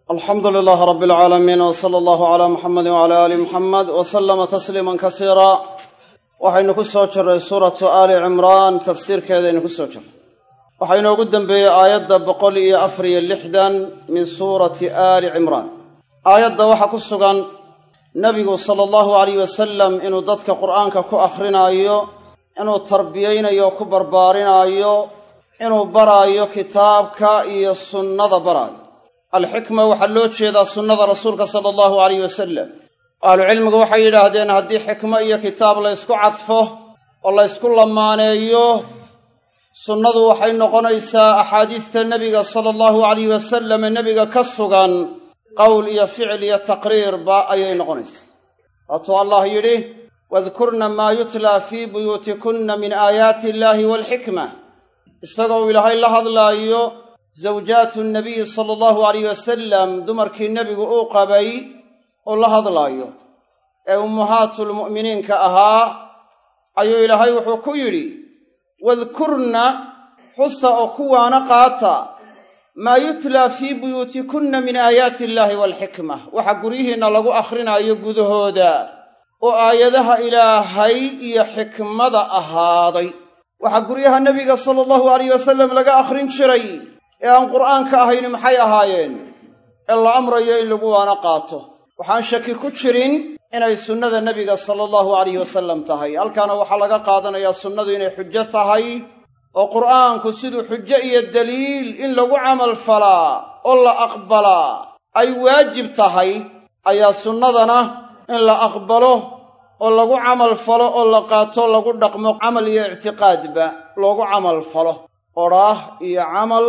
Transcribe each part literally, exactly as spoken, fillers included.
alxamdu lilaahi rabbi alcaalamiin w sala allahu calaa muxamedi wacala aali muxamed wa sallama tasliiman kasiira. waxaynu ku soo jirray suuratu aali cimraan tafsiirkeedaynu ku soo jirray. waxaa inoogu dembeeyey aayadda boqol iyo afar iyo lixdan min suurati aali cimraan. aayadda waxaa ku sugan nebigu sala allahu alayh wasalam inuu dadka qur'aanka ku akhrinaayo, inuu tarbiyaynayo ku barbaarinaayo, inuu baraayo kitaabka iyo sunnada baraayo. alxikma waxaa loo jeedaa sunnada rasuulka sala allahu alayh wasalam. ahlucilmigu waxay yidhaahdeen haddii xikmo iyo kitaab la ysku cadfo oo la ysku lamaaneeyo, sunnadu waxay noqonaysaa axaadiista nebiga sala allahu alayh wasalam ee nebiga ka sugan qowl iyo ficil iyo taqriirba ayay noqonaysaa. waatuu allah yidhi wadkurna maa yutlaa fii buyuutikunna min aayaati illaahi waalxikma, isagoo ilaahay la hadlaayo zawjaatu nabiyi sala allahu alayh wasalam, dumarkii nebigu uu qabay oo la hadlaayo ee ummahaatulmu'miniinka ahaa, ayuu ilaahay wuxuu ku yidhi wadkurna xusa oo kuwaana qaata maa yutlaa fii buyuutikunna min aayaati illaahi waalxikma, waxa guryihiinna lagu akhrinaayo gudahooda oo aayadaha ilaahay iyo xikmada ahaaday. waxaa guryaha nebiga sala allahu alayh wasalam laga akhrin jiray ee aan qur'aanka ahayni maxay ahaayeen? ee la amrayo in lagu waana qaato. waxaan shaki ku jirin inay sunnada nebiga sala allahu alayh wasalam tahay. halkaana waxaa laga qaadanayaa sunnadu inay xujo tahay, oo qur'aanku siduu xujo iyo daliil in lagu camal falaa oo la aqbalaa ay waajib tahay, ayaa sunnadana in la aqbalo oo lagu camal falo oo la qaato lagu dhaqmo, camal iyo ictiqaadba loogu camal falo, odhaah iyo camal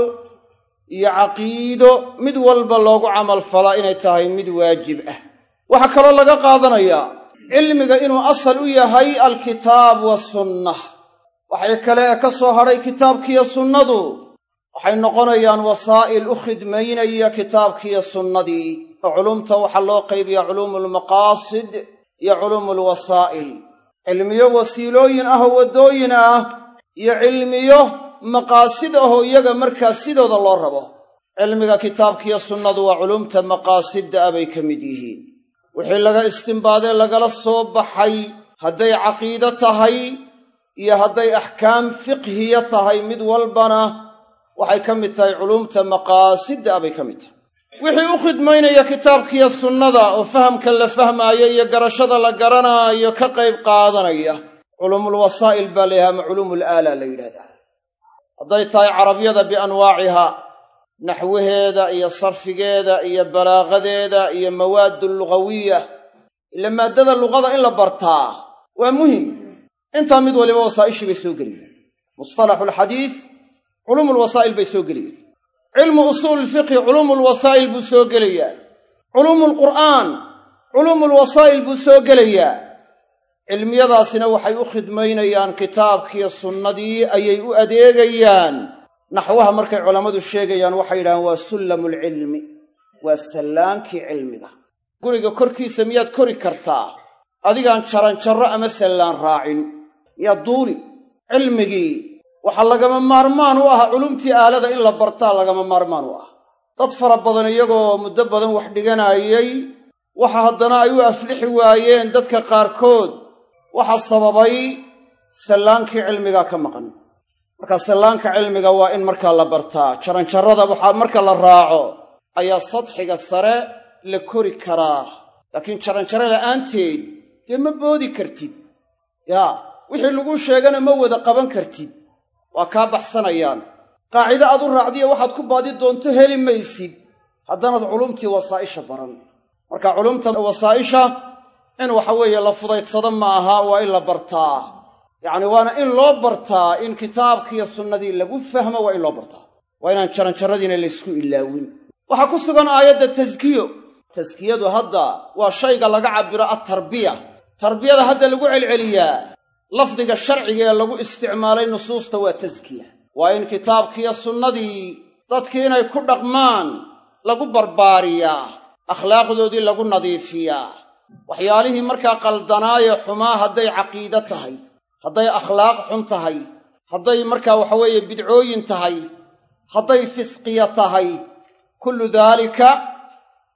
iyo caqiido mid walba loogu camal falaa inay tahay mid waajib ah. waxaa kaloo laga qaadanayaa cilmiga inuu asal u yahay alkitaab waasunnah. waxay kale ee ka soo hadhay kitaabkiiyo sunnadu waxay noqonayaan wasaa'il u khidmaynaya kitaabkiiyo sunnadii, oo culumta waxaa loo qaybiyaa culuumulmaqaasid iyo culuumulwasaa'il. cilmiyo wasiilooyin ah oo waddooyin ah iyo cilmiyo maqaasid ahoo iyaga markaa sidooda loo rabo. cilmiga kitaabkiiyo sunnadu waa culumta maqaasidda ah bay ka mid yihiin. wixii laga istimbaadee lagala soo baxay, hadday caqiide tahay iyo hadday axkaam fiqhiya tahay, mid walbana waxay ka mid tahay culumta maqaasidda ah bay ka mid tahay. wixii u khidmaynaya kitaabkiiyo sunnada oo fahamka la fahmaayo iyo garashada la garanaayo ka qayb qaadanaya, culuumulwasaa'il baa la yidhaha ama culuumul aala la yidhahdaa. hadday tahay carabiyada bianwaaciha, naxwaheeda iyo sarfigeeda iyo balaaqadeeda iyo mawaadu lugawiya, ila maaddada luqada in la bartaa waa muhim. intaa mid waliba wasaa'ishii bay soo geliyeen. mustalaxulxadiis culuumulwasaa'il bay soo geliyeen. cilmu usuulilfiqhi culuumulwasaa'il buu soo gelayaa. culuumulqur'aan culuumulwasaa'il buu soo gelayaa. cilmiyadaasina waxay u khidmaynayaan kitaabkiiyo sunnadii ayay u adeegayaan. naxwaha markay culammadu sheegayaan waxay yidhahaan waa sullamulcilmi, waa sallaankii cilmiga. guriga korkiisa miyaad kori kartaa adigaan jaranjarro ama sallaan raacin? miyaad duuli? cilmigii waxaa lagama maarmaan u ah, culumtii aalada in la bartaa lagama maarmaan u ah. dad fara badan iyagoo muddo badan wax dhiganaayay, waxa haddana ay u aflixi waayeen dadka qaarkood, waxa sababay sallaankii cilmigaa ka maqan. markaa sallaanka cilmiga waa in markaa la bartaa. jaranjarrada waxaa marka la raaco ayaa sadxiga sare la kori karaa, laakiin jaranjarro la'aanteed dee ma boodi kartid. yaa wixii lagu sheegana ma wada qaban kartid, waa kaa baxsanayaan. qaacido aad u raacdiyo waxaad ku baadi doonto heli maysid haddaanaad culumtii wasaa'isha baran. marka culumta wasaa'isha in waxa weeye la fudaydsado ma aha, waa in la bartaa. yacni waana in loo bartaa, in kitaabkiiyo sunnadii lagu fahmo waa in loo bartaa. waa inaan jaranjarradiina laysku ilaawin. waxaa ku sugan aayadda taskiyo. taskiyadu hadda waa shayga laga cabbiro attarbiya. tarbiyada hadda lagu celceliyaa lafdiga sharciga ee lagu isticmaalay nusuusta waa taskiya. waa in kitaabkiiyo sunnadii dadkii inay ku dhaqmaan lagu barbaariyaa, akhlaaqdoodii lagu nadiifiyaa. waxyaalihii markaa qaldanaaye xumaa hadday caqiide tahay, hadday akhlaaq xun tahay, hadday markaa waxaweeye bidcooyin tahay, hadday fisqiya tahay, kullu daalika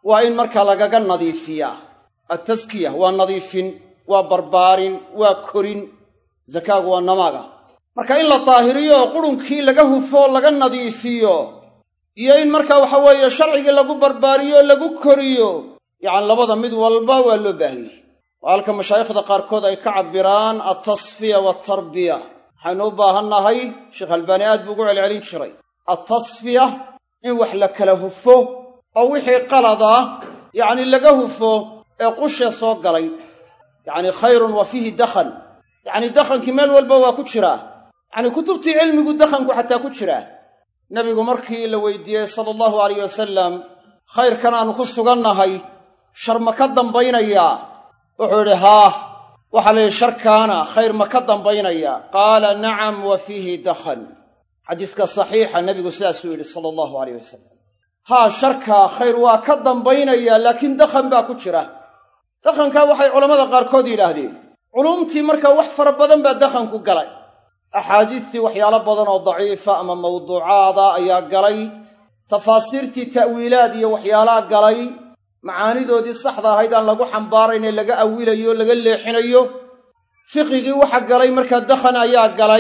waa in markaa lagaga nadiifiyaa. attaskiya waa nadiifin, waa barbaarin, waa korin. zakaagu waa namaaga. marka in la daahiriyo oo qurunkii laga hufo laga nadiifiyo, iyo in markaa waxa weeye sharcigii lagu barbaariyo lagu koriyo, yacni labada mid walba waa loo baahiyey. waa halka mashaayikhda qaarkood ay ka cabbiraan altasfiya waatarbiya. waxaynu u baahannahay, sheekh albaani aad buu ugu celcelin jiray, altasfiya in wax la kala hufo oo wixii qalada yacni laga hufo ee qushe soo galay. yacni khayrun wa fiihi dakhan, yacni dakhankii meel walba waa ku jiraa. yacni kutubtii cilmigu dakhanku xataa ku jiraa. nebigu markii la weydiiyey sala allahu alayh wasalam, khayrkan aanu ku sugannahay shar ma ka dambaynayaa? wuxuu idhi haah. waxaa la yidhi sharkaana khayr ma ka dambaynaya? qaala nacam wa fiihi dakhan. xadiiska saxiixa nebigu sidaasuu yidhi sala allahu alayh wasalam. haa, sharkaa khayr waa ka dambaynayaa, laakiin dakhan baa ku jira. dakhankaa waxay culammada qaarkood yidhaahdeen, culuumtii markaa wax fara badan baa dakhanku galay. axaadiistii waxyaalo badan oo daciifa ama mawduucaada ayaa galay. tafaasiirtii ta'wiilaad iyo waxyaalaa galay. macaanidoodii saxda ahayd aan lagu xambaaraynee laga awilayo, laga leexinayo. fiqigii waxa galay markaa dakhan ayaa galay,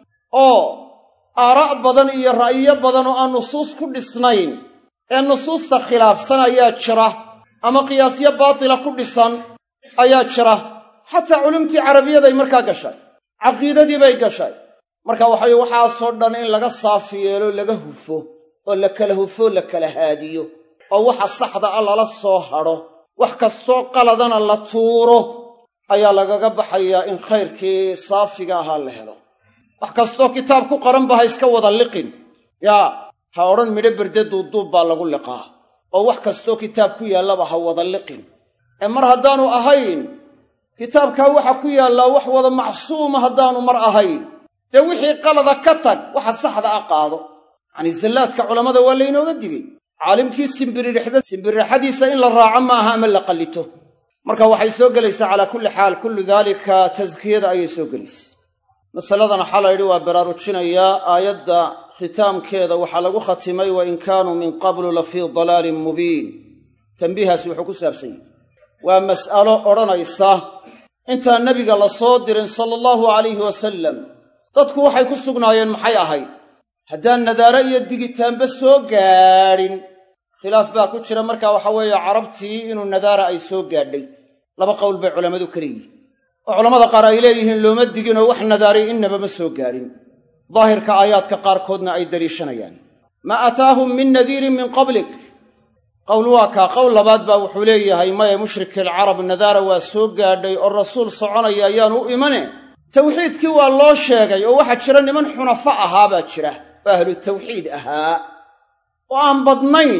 oo aaraa' badan iyo ra'yiyo badan oo aan nusuus ku dhisnayn ee nusuusta khilaafsan ayaa jira, ama qiyaasyo baatila ku dhisan ayaa jira. xataa culumtii carabiyaday markaa gashay, caqiidadii bay gashay. marka waxay waxaasoo dhan in laga saafi yeelo, laga hufo oo la kala hufo, la kala haadiyo, oo waxa saxda ah lala soo hadho, wax kastoo qaladana la tuuro, ayaa lagaga baxayaa in khayrkii saafiga ahaa la helo. wax kastoo kitaab ku qoranba ha iska wada liqin. yaa ha odhan midho berde duubduub baa lagu liqaa, oo wax kastoo kitaab ku yaallaba ha wada liqin. ee mar haddaanu ahayn kitaabkaa waxa ku yaallaa wax wada macsuuma, haddaanu mar ahayn, dee wixii qalada ka tag, waxa saxda ah qaado. yacnii zallaadka culammada waa laynooga digey. caalimkii simbiririxda simbiririxadiisa in la raaco maaha ama la qallito. marka waxay soo gelaysaa calaa kulli xaal, kullu daalika taskiyada ayay soo gelaysa. masaladan waxaa la yidhi waa baraarujinayaa. aayadda khitaamkeeda waxaa lagu khatimay wa in kaanuu min qablu la fii dalaalin mubiin. tambiihaasi wuxuu ku saabsan yahay, waa mas'alo odhanaysa intaan nebiga la soo dirin sala allahu calayhi wasalam, dadku waxay ku sugnaayeen maxay ahayd? haddaan nadaare iyo digitaanba soo gaadhin, khilaaf baa ku jira markaa waxa weeye carabtii inuu nadaara ay soo gaadhay. laba qowl bay culammadu ka leeyihiin, oo culammada qaar ay leeyihiin looma diginoo wax nadaaray innaba ma soo gaadhin. daahirka aayaadka qaarkoodna ay daliishanayaan. maa ataahum min nadiirin min qablik. qowl waa kaa. qowl labaad baa wuxuu leeyahay maya, mushrikilcarab nadaara waa soo gaadhay oo rasuul soconaya ayaanu u imane, tawxiidkii waa loo sheegay, oo waxaa jira niman xunafo ahaa baa jira, oo ahlu tawxiid ahaa, oo aan badnayn,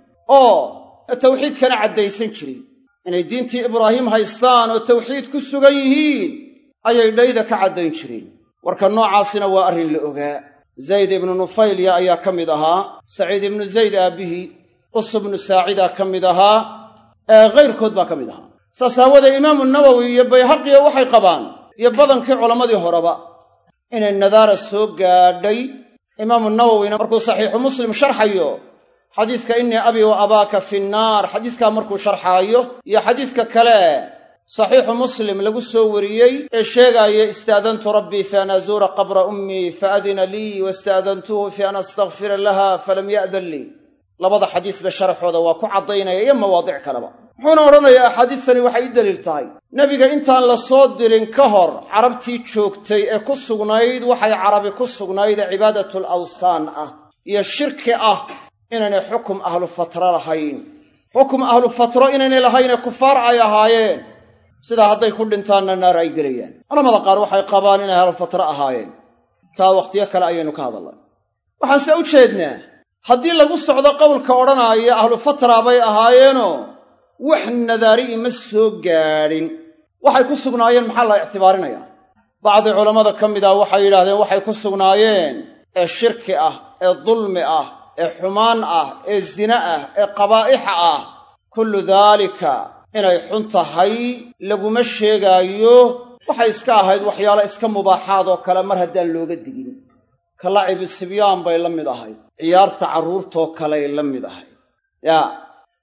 oo tawxiidkana caddaysan jiray inay diintii ibraahim haystaan oo tawxiid ku sugan yihiin, ayay dhayda ka caddayn jireen. warka noocaasina waa arrin la ogaa. zayd ibnu nufaylya ayaa ka mid ahaa, saciid ibnu zayd aabbihii, qus ibnu saacidaa ka mid ahaa, ee kayrkood baa ka mid ahaa. saas aawadee imaamu nawowi iyo bayhaqiya waxay qabaan, iyo badankii culammadii horeba, inay nadaara soo gaadhay. imaamu nawowina markuu saxiixu muslim sharxayo xadiiska innii abii wa abaaka fi nnaar, xadiiskaa markuu sharxaayo, iyo xadiiska kale saxiixu muslim lagu soo wariyey ee sheegaaya istaadantu rabbii fi an azuura qabra ummii faadina lii wastaadantuhu fi an astakfira laha falam ya'dan lii. labada xadiisba sharaxooda waa ku caddaynaya iyo mawaadic kaleba. wuxuuna odhanayaa axaadiistani waxay u daliil tahay nebiga intaan la soo dirin ka hor carabtii joogtay ee ku sugnayd waxay carabi ku sugnayd ee cibaadatul awsaan ah iyo shirki ah inaynay xukum ahlu fatra lahayn. xukum ahlu fatro inaynay lahaynee kufaar ay ahaayeen, sidaa hadday ku dhintaanna naar ay gelayaan. culamada qaar waxay qabaan inay ahlu fatra ahaayeen. taa wakhtiyo kale ayaynu ka hadalnay. waxaan se u jeednaa, haddii lagu socdo qowlka odhanaaya ahlu fatra bay ahaayeenoo wax nadaari'i ma soo gaadhin, waxay ku sugnaayeen maxaa la ictibaarinayaa? bacdi culammada ka mid ah waxay yidhahdeen waxay ku sugnaayeen ee shirki ah, ee dulmi ah, ee xumaan ah, ee zina ah, ee qabaa'ixa ah. kullu daalika inay xun tahay laguma sheegaayo. waxay iska ahayd waxyaalo iska mubaaxaad oo kale mar haddaan looga digin. ka lacibi sibyaan bay la mid ahayd, ciyaarta carruurtoo kaley la mid ahayd. yaa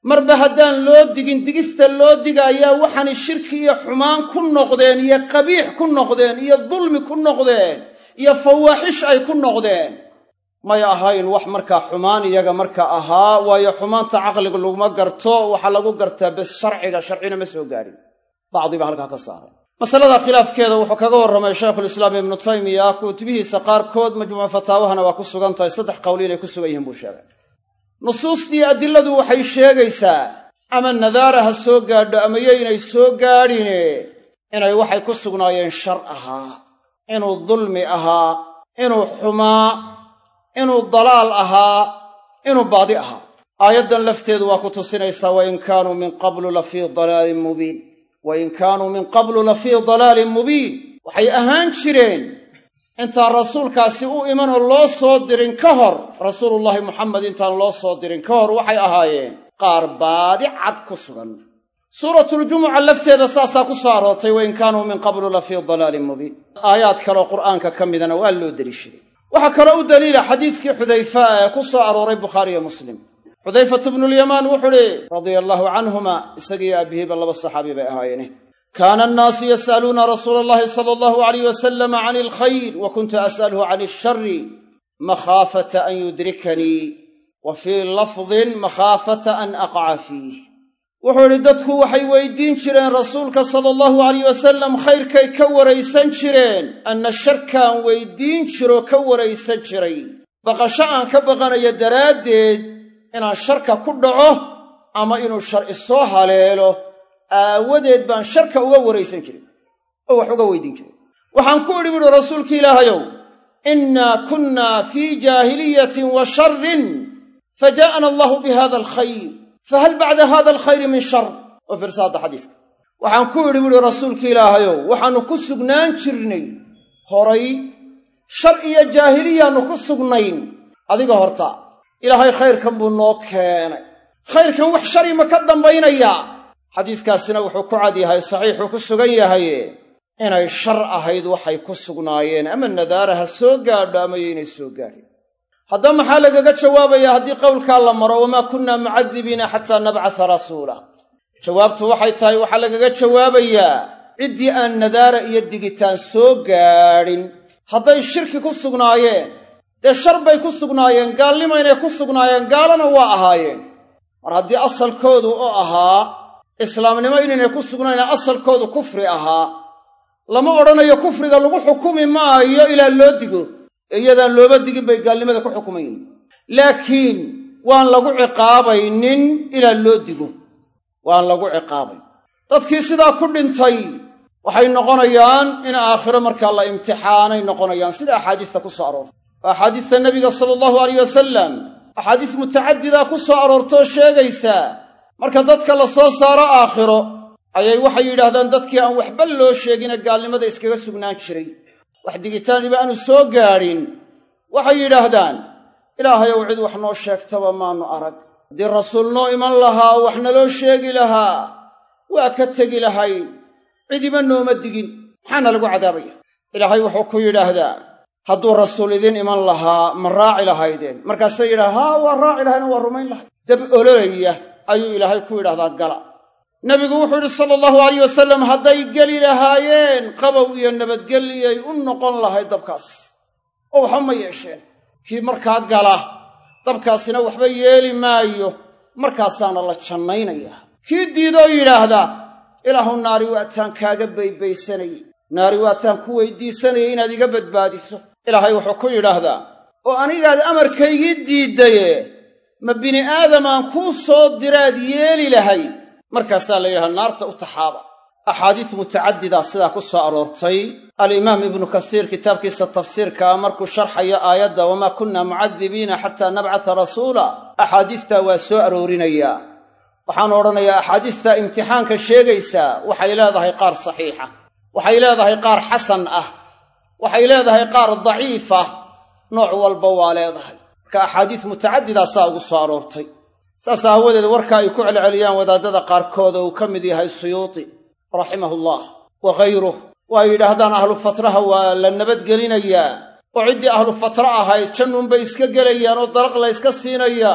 marba haddaan loo digin digista loo digaayaa waxaani shirki iyo xumaan ku noqdeen iyo qabiix ku noqdeen iyo dulmi ku noqdeen iyo fawaaxish ay ku noqdeen may ahayn wax markaa xumaan iyaga markaa ahaa waayo xumaanta caqliga laguma garto waxaa lagu gartaa bes sharciga sharcina ma soo gaadhin bacdi baa halkaa ka saaray masalada khilaafkeeda wuxuu kaga warramay shaykhulislaam ibnu taymiya kutubihiisa qaarkood majmuuca fataawahana waa ku sugan tahay saddex qowli inay ku sugan yihiin buu sheegay nusuustii adiladu waxay sheegaysaa ama nadaara ha soo gaadho ama yaynay soo gaadhine inay waxay ku sugnaayeen shar ahaa inuu dulmi ahaa inuu xumaa inuu dalaal ahaa inuu baadi ahaa aayaddan lafteedu waa ku tusinaysaa wain kaanuu min qablu lafii dalaalin mubiin wain kaanuu min qablu lafii dalaalin mubiin waxay ahaan jireen intaan rasuulkaasi u imanoo loo soo dirin ka hor rasuulullaahi muxamed intaan loo soo dirin ka hor waxay ahaayeen qaar baadi cad ku sugan suuratuljumuca lafteeda saasaa ku soo aroortay wain kaanuu min qablu lafii dalaalin mubiin aayaad kaleo qur'aanka ka midana waa loo deliishaday waxaa kaloo u daliila xadiiskii xudayfa ee ku soo arooray bukhaariyo muslim xudayfatu bnulyamaan wuxuu uhi radia allaahu canhuma isagiiyo aabihiiba laba saxaabi bay ahaayeene kaana annaasu yas'aluuna rasuula allahi sala allahu alayh wasalama can alkhayr wa kuntu as'aluhu can alshari makhaafata an yudrikanii wa fii lafdin makhaafata an aqaca fiih wuxuu idhi dadku waxay weydiin jireen rasuulka sala allahu alayh wasalam khayrkay ka waraysan jireen anna sharkaan weydiin jiroo ka waraysan jiray baqasho aan ka baqanayo daraaddeed inaan sharka ku dhaco ama inuu shar isoo haleelo aawadeed baan sharka uga waraysan jiray oo wax uga weydiin jiray waxaan ku idhi buuhi rasuulki ilaahayow innaa kunnaa fii jaahiliyatin wa sharrin fajaa'ana allahu bihada alkhayr fahal bacda hada alkhayri min shar oo firsaadda xadiiska waxaan ku idhi buuhi rasuulki ilaahayow waxaannu ku sugnaan jirnay horay shar iyo jaahiliyaannu ku sugnayn adiga horta ilaahay khayrkan buu noo keenay khayrkan wax shari ma ka dambaynayaa xadiiskaasina wuxuu ku cad yahay saxiixuu ku sugan yahaye inay shar ahayd waxay ku sugnaayeen ama nadaara ha soo gaadho ama yaynay soo gaadhin haddaba maxaa lagaga jawaabayaa haddii qowlkaa la maro wamaa kunnaa mucadibiina xataa nabcatha rasuula jawaabtu waxay tahay waxaa lagaga jawaabayaa ciddii aan nadaara iyo digitaan soo gaadhin hadday shirki ku sugnaayeen dee shar bay ku sugnaayeen gaalnimo inay ku sugnaayeen gaalana waa ahaayeen mar haddii asalkoodu oo ahaa islaamnimo inaynay ku sugnayna asalkoodu kufri ahaa lama odhanayo kufriga lagu xukumi maayo ilaa loo digo ee iyadaan looba digin bay gaalnimada ku xukuman yihiin laakiin waan lagu ciqaabaynin ilaa loo digo waan lagu ciqaabay dadkii sidaa ku dhintay waxay noqonayaan in aakhiro markaa la imtixaanay noqonayaan sida axaadiista ku soo aroortay oo axaadiista nebiga sala allahu alayh wasalam axaadiis mutacadidaa ku soo aroortoo sheegaysaa marka dadka la soo saaro aakhiro ayay waxay yidhaahdaan dadkii aan waxba loo sheegine gaalnimada iskaga sugnaan jiray wax digitaaniba aanu soo gaadhin waxay yidhaahdaan ilaahayow cid wax noo sheegtaba maannu arag haddii rasuul noo iman lahaa oo wax naloo sheegi lahaa waa ka tegi lahayn cidiba nooma digin maxaana lagu cadaabaya ilaahay wuxuu ku yidhaahdaa hadduu rasuul idiin iman lahaa ma raaci lahaydeen markaasay yidhaha haa waa raaci lahayn waa rumayn lahayd dab ololaya ayuu ilaahay ku yidhahdaa gala nebigu wuxuu yidhi sala allahu alayh wasalam hadday geli lahaayeen qabow iyo nabadgeliyay u noqon lahayd dabkaas oo waxba ma yeesheen kii markaa gala dabkaasina waxba yeeli maayo markaasaana la jannaynayaa kii diidoo yidhaahda ilaahu naari waataan kaaga baybaysanayey naari waataan ku weydiisanayay inaad iga badbaadiso ilaahay wuxuu ku yidhaahdaa oo anigaad amarkaygii diiddaye ma bini aadam aan kuu soo diraad yeeli lahayd markaasaa la yidhaha naarta u taxaaba axaadiis mutacadidaa sidaa ku soo aroortay alimaam ibnu kasiir kitaabkiisa tafsiirkaa markuu sharxayo aayadda wamaa kunna mucadibiina xataa nabcatha rasuula axaadiistaa waa soo aroorinayaa waxaanu odhanayaa axaadiistaa imtixaanka sheegaysaa waxay leedahay qaar saxiixa waxay leedahay qaar xasan ah waxay leedahay qaar daciif ah nooc walba waa leedahay marka axaadiis mutacadidaa saa ugu soo aroortay saas aawadeed warka ay ku celceliyaan wadaadada qaarkood oo uu ka mid yahay suyuuti raximahullah wa khayruh oo ay yidhaahdaan ahlu fatraha waa la nabadgelinayaa oo ciddii ahlu fatra ahayd jannuunbay iska gelayaan oo dalaq la yska siinayaa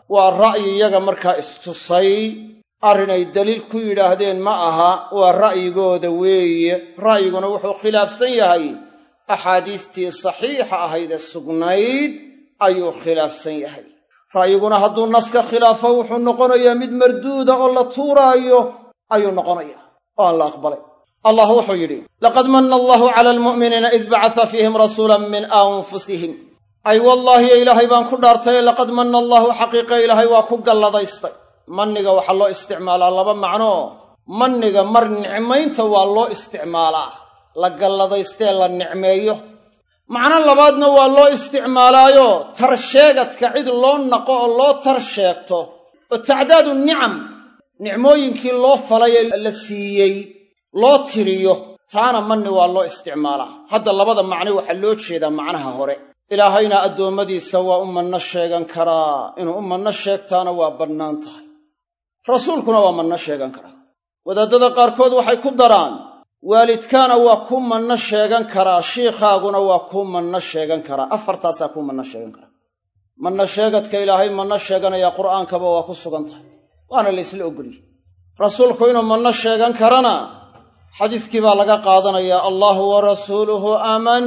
waa ra'yi iyaga markaa istusay arrinay daliil ku yidhaahdeen ma aha, waa ra'yigooda weeye. ra'yiguna wuxuu khilaafsan yahay axaadiistii saxiixa ahayd ee sugnayd ayuu khilaafsan yahay. ra'yiguna hadduu naska khilaafo wuxuu noqonayaa mid marduuda oo la tuuraayo ayuu noqonayaa oo aan la aqbalay. allah wuxuu yidhi laqad manna allahu cala almu'miniina id bacatha fiihim rasuulan min anfusihim. ay wallaahi ilaahay baan ku dhaartay, laqad manna allahu xaqiiqa ilaahay waa ku galladaystay. manniga waxaa loo isticmaalaa laba macno. manniga mar nicmaynta waa loo isticmaalaa, la galladaystee la nicmeeyo. macno labaadna waa loo isticmaalaayo tarsheegadka cid loo naqo oo loo tar sheegto oo tacdaadu nicam, nicmooyinkii loo falay ee la siiyey loo tiriyo, taana manni waa loo isticmaalaa. hadda labada macno waxaa loo jeedaa macnaha hore. ilaahayna addoommadiisa waa u manno sheegan karaa, inuu u manno sheegtaana waa bannaan tahay. rasuulkuna waa manno sheegan karaa. wadaaddada qaarkood waxay ku daraan waalidkaana waa kuu manno sheegan karaa, shiikhaaguna waa kuu manno sheegan karaa. afartaasaa kuu manno sheegan karaa. manno sheegadka ilaahay manno sheeganaya qur'aankaba waa ku sugan tahay, waana la isla ogoliyey. rasuulku inuu manno sheegan karana xadiiskii baa laga qaadanayaa, allahu wa rasuuluhu aaman.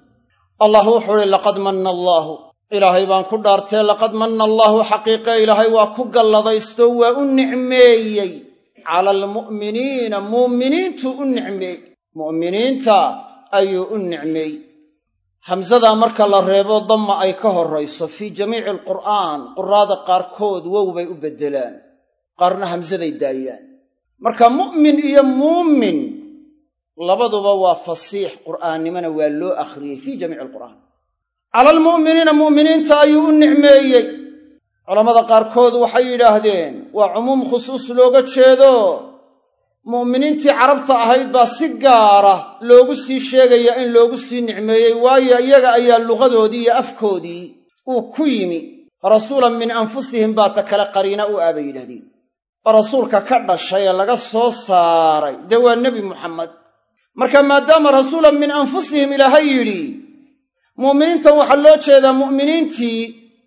allah wuxuu uhi laqad manna allaahu, ilaahay baan ku dhaartee laqad manna allaahu xaqiiqe ilaahay waa ku galladaysto waa u nicmeeyey cala almu'miniina, mu'miniintuu u nicmeey, mu'miniinta ayuu u nicmeey. hamsadaa marka la reebo damma ay ka horrayso fii jamiici alqur'aan, quraada qaarkood wow bay u beddelaan, qaarna hamsaday daayaan. marka mu'min iyo muumin labaduba waa fasiix, qur'aannimona waa loo akhriyey fii jamiici alqur'aan. cala almu'miniina, mu'miniinta ayuu u nicmeeyey. culammada qaarkood waxay yidhaahdeen waa cumuum khusuus looga jeedo, mu'miniintii carabta ahayd baa si gaara loogu sii sheegaya in loogu sii nicmeeyey, waayo iyaga ayaa luqadoodii iyo afkoodii uu ku yimi. rasuulan min anfusihim baa ta kale qariina u aabay yidhahdeen, oo rasuulka ka dhashay ee laga soo saaray dee waa nebi muxamed. marka maadaama rasuulan min anfusihim ilaahay yidhi, mu'miniintan waxaa loo jeedaa mu'miniintii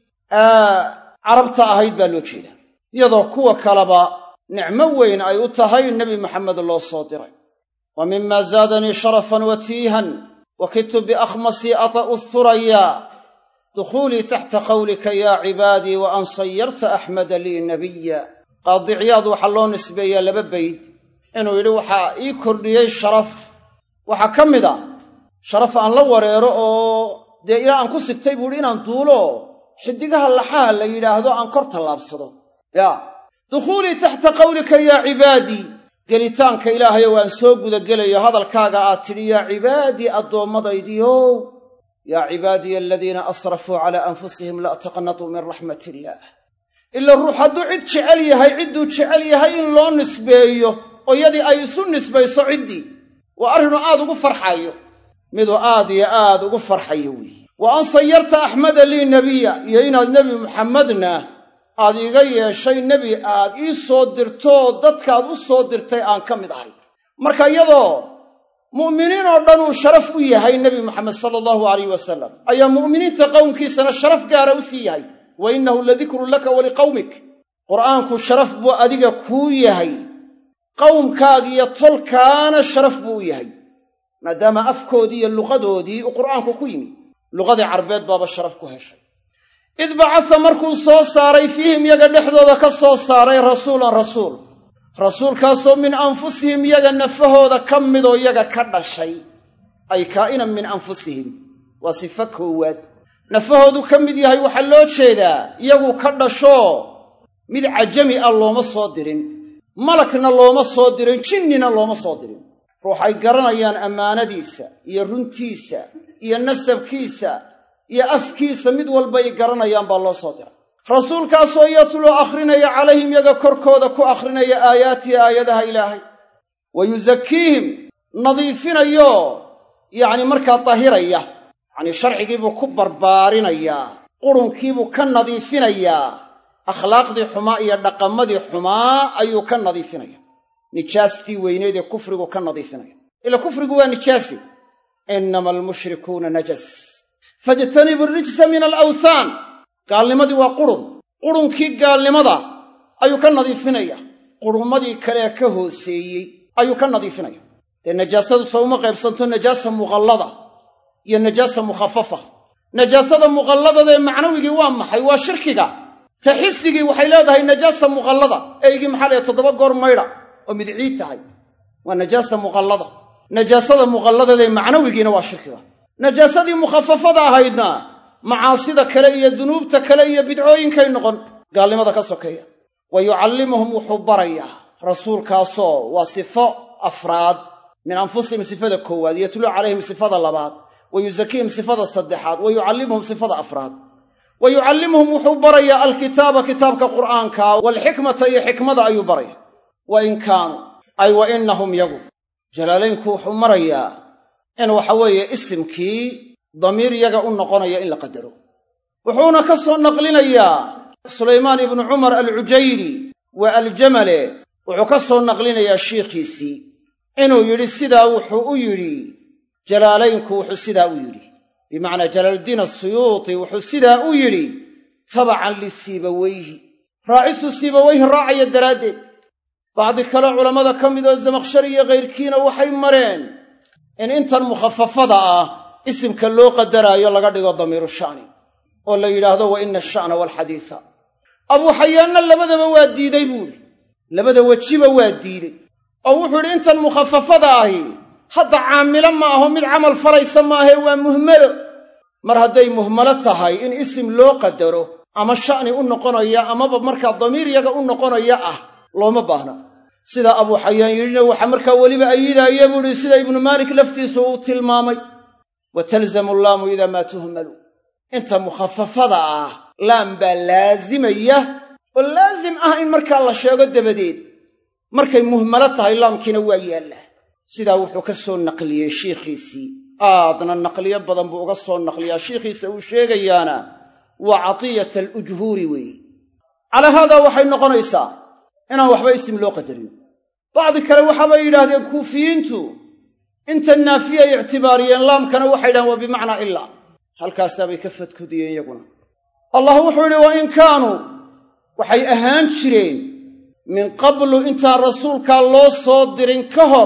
carabta ahayd baa loo jeedaa, iyadoo kuwa kaleba nicmo weyn ay u tahay nebi maxamed loo soo diray. wa mima zaadanii sharafan wa tiihan wa kidtu biakhmasii ata'u thuraya dukhuulii taxta qawlika yaa cibaadii wa an sayarta axmada lii nabiya. qaadiciyaad waxaa loo nisbeeyaa laba bayd inuu yidhi waxaa ii kordhiyey sharaf. waxaa ka mid a sharaf aan la wareero oo dee ilaa aan ku sigtay buu idhi inaan duulo xidigaha laxaha la yidhaahdo aan kor tallaabsado. yaa dukhuulii taxta qawlika yaa cibaadii, gelitaanka ilaahayow aan soo gudagelayo hadalkaaga aad tidhi yaa cibaadii addoommadaydiiow, yaa cibaadiya aladiina asrafuu calaa anfusihim laa taqnatuu min raxmat illaah. ila ruux hadduu cid jecel yahay, cidduu jecel yahay in loo nisbeeyo oo yadii ay isu nisbayso ciddii, waa arrinuu aad ugu farxayo, miduu aad iyo aad ugu farxayo weeye. wa an sayarta axmada lii nebiya, iyo inaad nebi muxammedna aad iiga yeeshay nebi aad ii soo dirtoo dadkaad u soo dirtay aan ka mid ahay. marka iyadoo mu'miniin oo dhan uu sharaf u yahay nebi moxamed sala allahu alayh wasalam, ayaa mu'miniinta qowmkiisana sharaf gaara u sii yahay. wa innahu ladikrun laka waliqawmik, qur'aanku sharaf buu adiga kuu yahay, qowmkaagiiyo tolkaana sharaf buu u yahay, maadaama afkoodii iyo luqadoodii uu qur'aanku ku yimi. luqadii carbeed baaba sharaf ku heshay. id bacasa markuu soo saaray fiihim yaga dhexdooda ka soo saaray rasuulan rasuul, rasuulkaasoo min anfusihim yaga nafahooda ka midoo yaga ka dhashay, ay kaa'inan min anfusihim, waa sifo koowaad. nafahoodu ka mid yahay waxaa loo jeedaa iyagu ka dhasho mid cajami ah looma soo dirin, malakna looma soo dirin, jinnina looma soo dirin. ruuxay garanayaan ammaanadiisa iyo runtiisa iyo nasabkiisa iyo afkiisa mid walbay garanayaan baa loo soo diray. rasuulkaasoo yatluu akhrinaya calayhim yaga korkooda ku akhrinaya aayaatihi aayadaha ilaahay, wa yusakiihim nadiifinayo yacni markaa tahiraya, yacnii sharcigiibuu ku barbaarinayaa, qurunkiibuu ka nadiifinayaa, akhlaaqdii xumaa iyo dhaqamadii xumaa ayuu ka nadiifinaya, nijaastii weyneed ee kufrigu ka nadiifinaya. ila kufrigu waa nijaasi, innama almushrikuuna najas fajtanibu rijsa min alawthaan. gaalnimadii waa qurun, qurunkii gaalnimada ayuu ka nadiifinaya qurummadii kale ka hooseeyey ayuu ka nadiifinaya dee najaasadu soo uma qaybsanto najaasa muqallada iyo najaasa mukhafafa najaasada muqalladadaee macnawigii waa maxay waa shirkiga ta xisigii waxay leedahay najaasa muqallada eygii maxaa leeyahay toddoba goor maydha oo midciid tahay waa najaasa muqallada najaasada muqalladadaee macnawigiina waa shirkiga najaasadii mukhafafada ahaydna macaasida kale iyo dunuubta kale iyo bidcooyinkay noqon gaalnimada ka sokeeya wa yucallimuhum wuxuu barayaa rasuulkaasoo waa sifo afraad min anfusihim sifada koowaad yatluu calayhim sifada labaad wa yusakiihim sifada saddexaad wa yucallimuhum sifada afraad wa yucallimuhum wuxuu barayaa alkitaaba kitaabka qur'aanka waalxikmata iyo xikmada ayuu baraya wa in kaanuu ay wa innahum yagu jalaalaynku wuxuu marayaa in waxa weeye isimkii damiir yaga u noqonaya in la qadaro wuxuuna ka soo naqlinayaa sulaymaan ibnu cumar alcujayri wa aljamale wuxuu ka soo naqlinayaa shiikhiisii inuu yidhi sidaa wuxuu u yidhi jalaalaynku wuxuu sidaa u yidhi bimacnaa jalaaldiin asuyuuti wuxuu sidaa u yidhi tabacan lisiibawayhi raacisuu siibawayhi raacaya daraaddeed bacdi kale culammada ka mid oo zamakhshari iyo kayrkiina waxay mareen in intan mukhafafada ah isimka loo qadaraayo laga dhigo damiiru sha'ni oo la yidhaahdo wa ina asha'na waalxadiisa abuu xayaanna labadaba waa diiday buuhi labada wejiba waa diiday oo wuxuu yidhi intan mukhafafada ahi hadda caamilo ma aho mid camal falaysa maahee waa muhmalo mar hadday muhmalo tahay in isim loo qadaro ama sha'ni u noqonaya amaba markaa damiir yaga u noqonaya ah looma baahna sidaa abuu xayaan yidhina waxa markaa weliba ayidaaya buu ihi sida ibnu maalik laftiisu uu tilmaamay wa talzamu laamu idaa maa tuhmalu inta mukhafafada ah laam baa laazimaya oo laazim ah in markaa la sheego dabadeed markay muhmalo tahay laamkiina waa yaallaa sidaa wuxuu ka soo naqliyey shiikhiisii aadna naqliyo badan buu uga soo naqliyaa shiikhiisa uu sheegayaana waa catiyata alujhuuri weeye calaa haadaa waxay noqonaysaa inaan waxba isim loo qadarin bacdi kale waxaabay yidhaahdeen kuufiyiintu inta naafiyay ictibaariyeen laamkana waxay yidhahdeen waa bimacnaa ilaa halkaasaabay ka fadkudiyeen iyaguna allah wuxuu yidhi wa in kaanuu waxay ahaan jireen min qablu intaan rasuulkaa loo soo dirin ka hor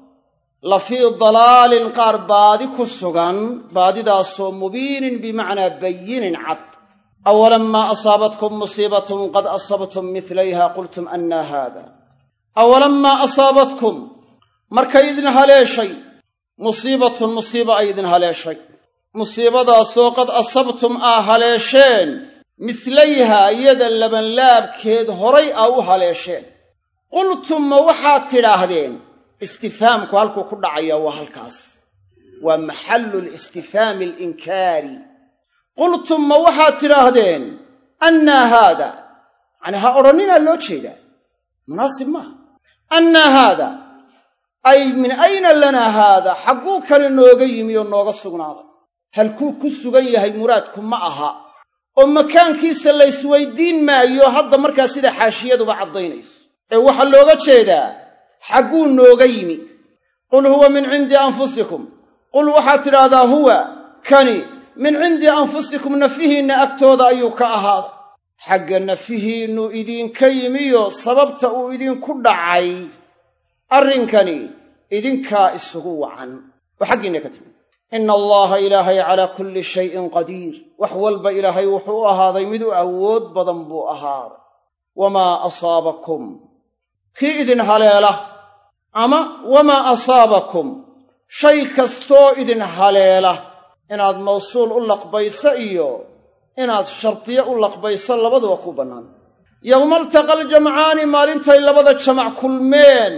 la fii dalaalin qaar baadi ku sugan baadidaasoo mubiinin bimacnaa bayinin cad awalammaa asaabatkum musiibatun qad asabtum midlayha qultum annaa haada awalammaa asaabatkum markay idin haleeshay musiibatun musiiba ay idin haleeshay musiibadaasoo qad asabtum aa haleesheen midlayhaa iyada labanlaabkeed horay aa u haleesheen qultum ma waxaad tidhaahdeen istifhaamku halkuu ku dhacaya waa halkaas waa maxallu listifhaami alinkaari qultum ma waxaad tidhaahdeen annaa haada yacnii ha odhanninaa loo jeedaa munaasib maaha annaa haada ay min ayna lanaa haada xagguu kale nooga yimi oo nooga sugnaaday halkuu ku sugan yahay muraadku ma aha oo makaankiisa laysweydiin maayo hadda markaa sida xaashiyaduba caddaynayso ee waxaa looga jeedaa xagguu nooga yimi qul huwa min cindi anfusikum qul waxaad tidhaahdaa huwa kani min cindi anfusikum nafihiinna agtooda ayuu ka ahaaday xagga nafihiinnu idinka yimiyo sababta uu idinku dhacay arrinkani idinkaa isugu wacan oo xaggiinna ka timi ina allaha ilaahay calaa kulli shayin qadiir wax walba ilaahay wuxuu u ahaaday mid u awood badan buu ahaaday wamaa asaabakum kii idin haleela ama wamaa asaabakum shay kastoo idin haleela inaad mawsuul u laqbayso iyo inaad shardiye u laqbayso labaduba ku bannaan yowma altaqa aljamcaani maalintay labada jamac kulmeen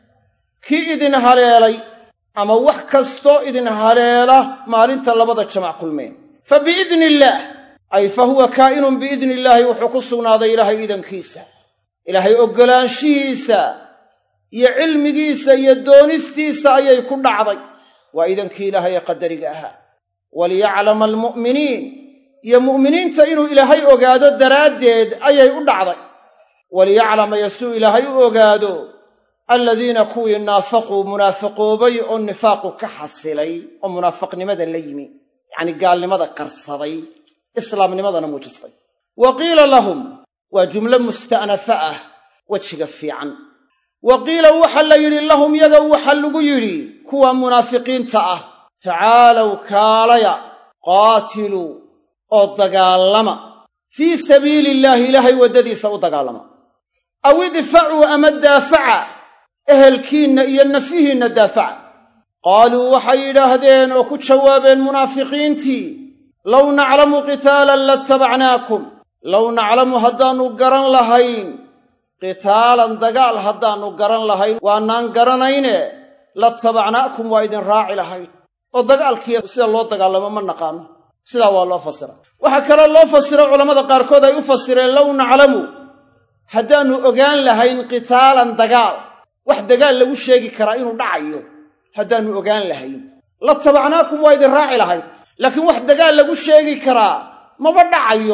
kii idin haleelay ama wax kastoo idin haleela maalinta labada jamac kulmeen fa biidni illaah ay fa huwa kaa'inun biidni illaahi wuxuu ku sugnaaday ilaahay idankiisa ilaahay oggolaanshihiisa iyo cilmigiisa iyo doonistiisa ayay ku dhacday waa idankii ilaahay ee qadariga ahaa waliyaclama almu'miniin iyo mu'miniinta inuu ilaahay ogaado daraaddeed ayay u dhacday waliyaclama yasuu ilaahay u ogaado aladiina kuwii naafaquu munaafiqoobay oo nifaaqu ka xasilay oo munaafaqnimada la yimi yacnii gaalnimada qarsaday islaamnimadana muujistay wa qiila lahum waa jumlo musta'nafa ah wejiga fiican. wa qiila waxa la yidhi lahum yaga waxa lagu yidhi kuwa munaafiqiinta ah tacaalow kaalaya qaatiluu oo dagaalama fii sabiili illaahi ilaahay waddadiisa u dagaalama aw idfacuu ama daafaca ehelkiinna iyo nafihiinna daafaca. qaaluu waxay yidhaahdeen oo ku jawaabeen munaafiqiintii low naclamu qitaalan latabacnaakum low naclamu haddaannu garan lahayn qitaalan dagaal haddaannu garan lahayn waanaan garanayne latabacnaakum waa idin raaci lahayn oo dagaalkiiya sida loo dagaalamo ma naqaano. sidaa waa loo fasira. waxaa kaloo loo fasiro culammada qaarkood ay u fasireen low naclamu haddaannu ogaan lahayn qitaalan dagaal wax dagaal lagu sheegi karaa inuu dhacayo haddaannu ogaan lahayn latabacnaakum waa idin raaci lahayn laakiin wax dagaal lagu sheegi karaa maba dhacayo.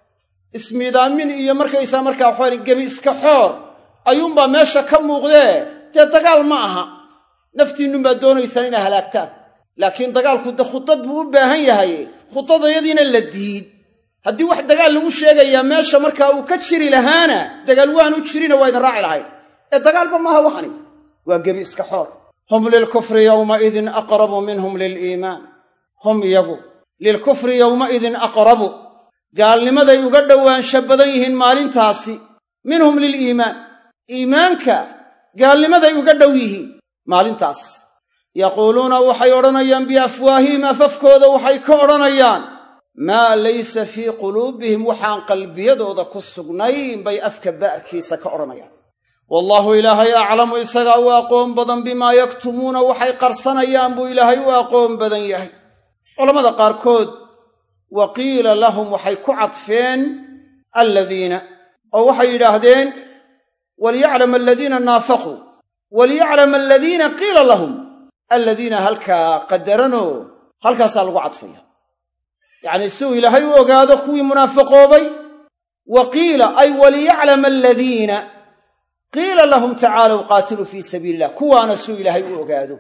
ismiidaamin iyo markaysaa markaa waxaan gebi iska xoor ayuunbaa meesha ka muuqdee dee dagaal ma aha. naftiinnunbaa doonaysaan inaa halaagtaan laakiin dagaalku de khudad buu u baahan yahay khudadayadiina la diid. haddii wax dagaal lagu sheegayaa meesha markaa uu ka jiri lahaana dagaal waanu jirina waa idin raaci lahayn ee dagaalba maaha waxani waa gebi iska xoor. hum lilkufri yowmaidin aqrabu minhum liliimaan hum iyagu lilkufri yowmaidin aqrabu gaalnimaday uga dhowaansha badan yihiin maalintaasi minhum liliimaan iimaanka gaalnimaday uga dhow yihiin maalintaas. yaquuluuna waxay odhanayaan biafwaahihim afafkooda waxay ka odhanayaan maa laysa fii quluubihim waxaan qalbiyadooda ku sugnayn bay afka ba'arkiisa ka odhanayaan. wallaahu ilaahay aclamu isagaa u aqoon badan bimaa yaktumuuna waxay qarsanayaan buu ilaahay u aqoon badan yahay. culammada qaarkood wa qiila lahum waxay ku cadfeen alladiina oo waxay yidhaahdeen waliyaclama aladiina naafaquu waliyaclama aladiina qiila lahum alladiina halkaa qadaranoo halkaasaa lagu cadfaya yacnii si uu ilaahay u ogaado kuwii munaafaqoobay. wa qiila ay waliyaclama aladiina qiila lahum tacaalow qaatiluu fii sabiili illah kuwaana si uu ilaahay u ogaado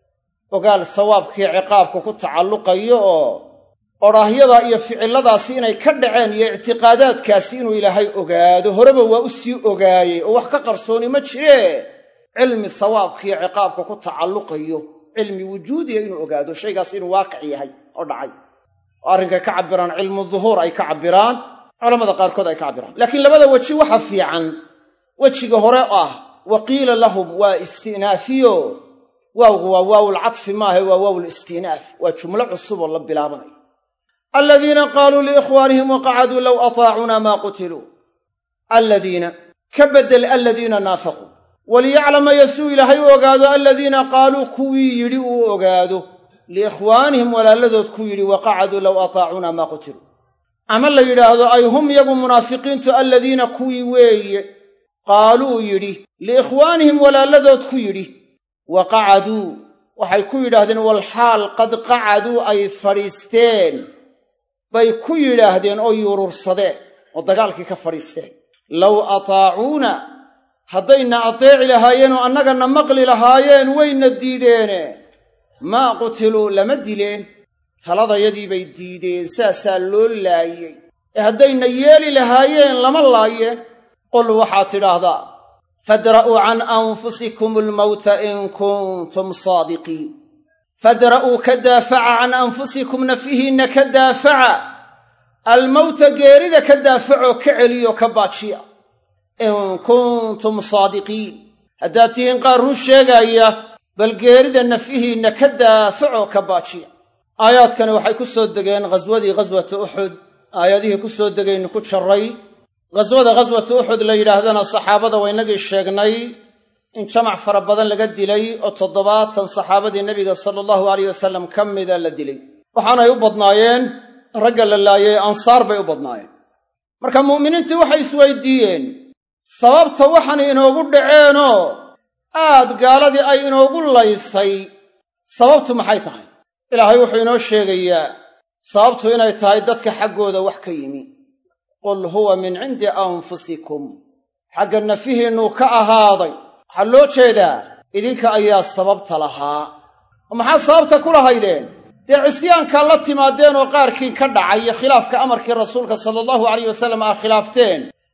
ogaal sawaabkii ciqaabka ku tacalluqayo oo odhaahyada iyo ficilladaasi inay ka dhaceen iyo ictiqaadaadkaasi inuu ilaahay ogaado horeba waa u sii ogaayey oo wax ka qarsooni ma jiree cilmi sawaabkiiyo ciqaabka ku tacalluqayo cilmi wujuudiya inuu ogaado shaygaas inuu waaqic yahay oo dhacay oo arrinkay ka cabbiraan cilmu duhuur ay ka cabbiraan culammada qaarkood ay ka cabbiraan. laakiin labada weji waxa fiican wejiga hore ah wa qiila lahum waa istinaafiyo waawgu waa waawulcadfi maaha waa waawulistiinaaf waa jumlo cusub oo la bilaabanayo. aladiina qaaluu liikhwaanihim waqacaduu low ataacuuna maa qutiluu aladiina ka beddel aladiina naafaquu waliyaclama yasuu ilaahay u ogaado aladiina qaaluu kuwii yidhi uu ogaado liikhwaanihim walaaladood ku yidhi waqacaduu low ataacuuna maa qutiluu ama la yidhaahdo ay hum yagu munaafiqiintu aladiina kuwii weeye qaaluu yidhi liikhwaanihim walaaladood ku yidhi waqacaduu waxay ku yidhaahdeen walxaal qad qacaduu ay fadhiisteen bay ku yidhaahdeen oo yuurursadeen oo dagaalkii ka fadhiisteen low ataacuuna haddayna ateeci lahaayeen oo annagana maqli lahaayeen wayna diideene maa qutiluu lama dileen taladayadii bay diideen saasaa loo laayey ee haddayna yeeli lahaayeen lama laayeen. qul waxaad tidhaahdaa fadra'uu can anfusikum almawta in kuntum saadiqiin fadra'uu ka daafaca can anfusikum nafihiinna ka daafaca almawta geerida ka daafacoo ka celiyo ka baajiya in kuntum saadiqiin haddaad tihiin qaar run sheegaya bal geerida nafihiinna ka daafacoo ka baajiya. aayaadkani waxay ku soo degeen ghaswadii ghaswata uxud aayadihii ku soo degaynu ku jarray. ghaswada ghaswata uxud la yidhaahdana saxaabada waynagii sheegnay in jamac fara badan laga dilay oo toddobaatan saxaabadii nebiga sala allahu alayh wasallam ka mida la dilay waxaanay u badnaayeen ragga la laayay ansaar bay u badnaayeen. marka mu'miniintii waxay isweydiiyeen sababta waxaan inoogu dhaceenoo aad gaaladii ay inoogu laysay sababtu maxay tahay? ilaahay wuxuu inoo sheegayaa sababtu inay tahay dadka xaggooda wax ka yimi. qul huwa min cindi anfusikum xagga nafihiinnuu ka ahaaday waxaa loo jeedaa idinka ayaa sababta lahaa. oo maxaad sababta ku lahaydeen? dee cisyaankaa la timaadeen oo qaarkii ka dhacay iyo khilaafka amarkii rasuulka sala allahu alayh wasallam aa khilaafteen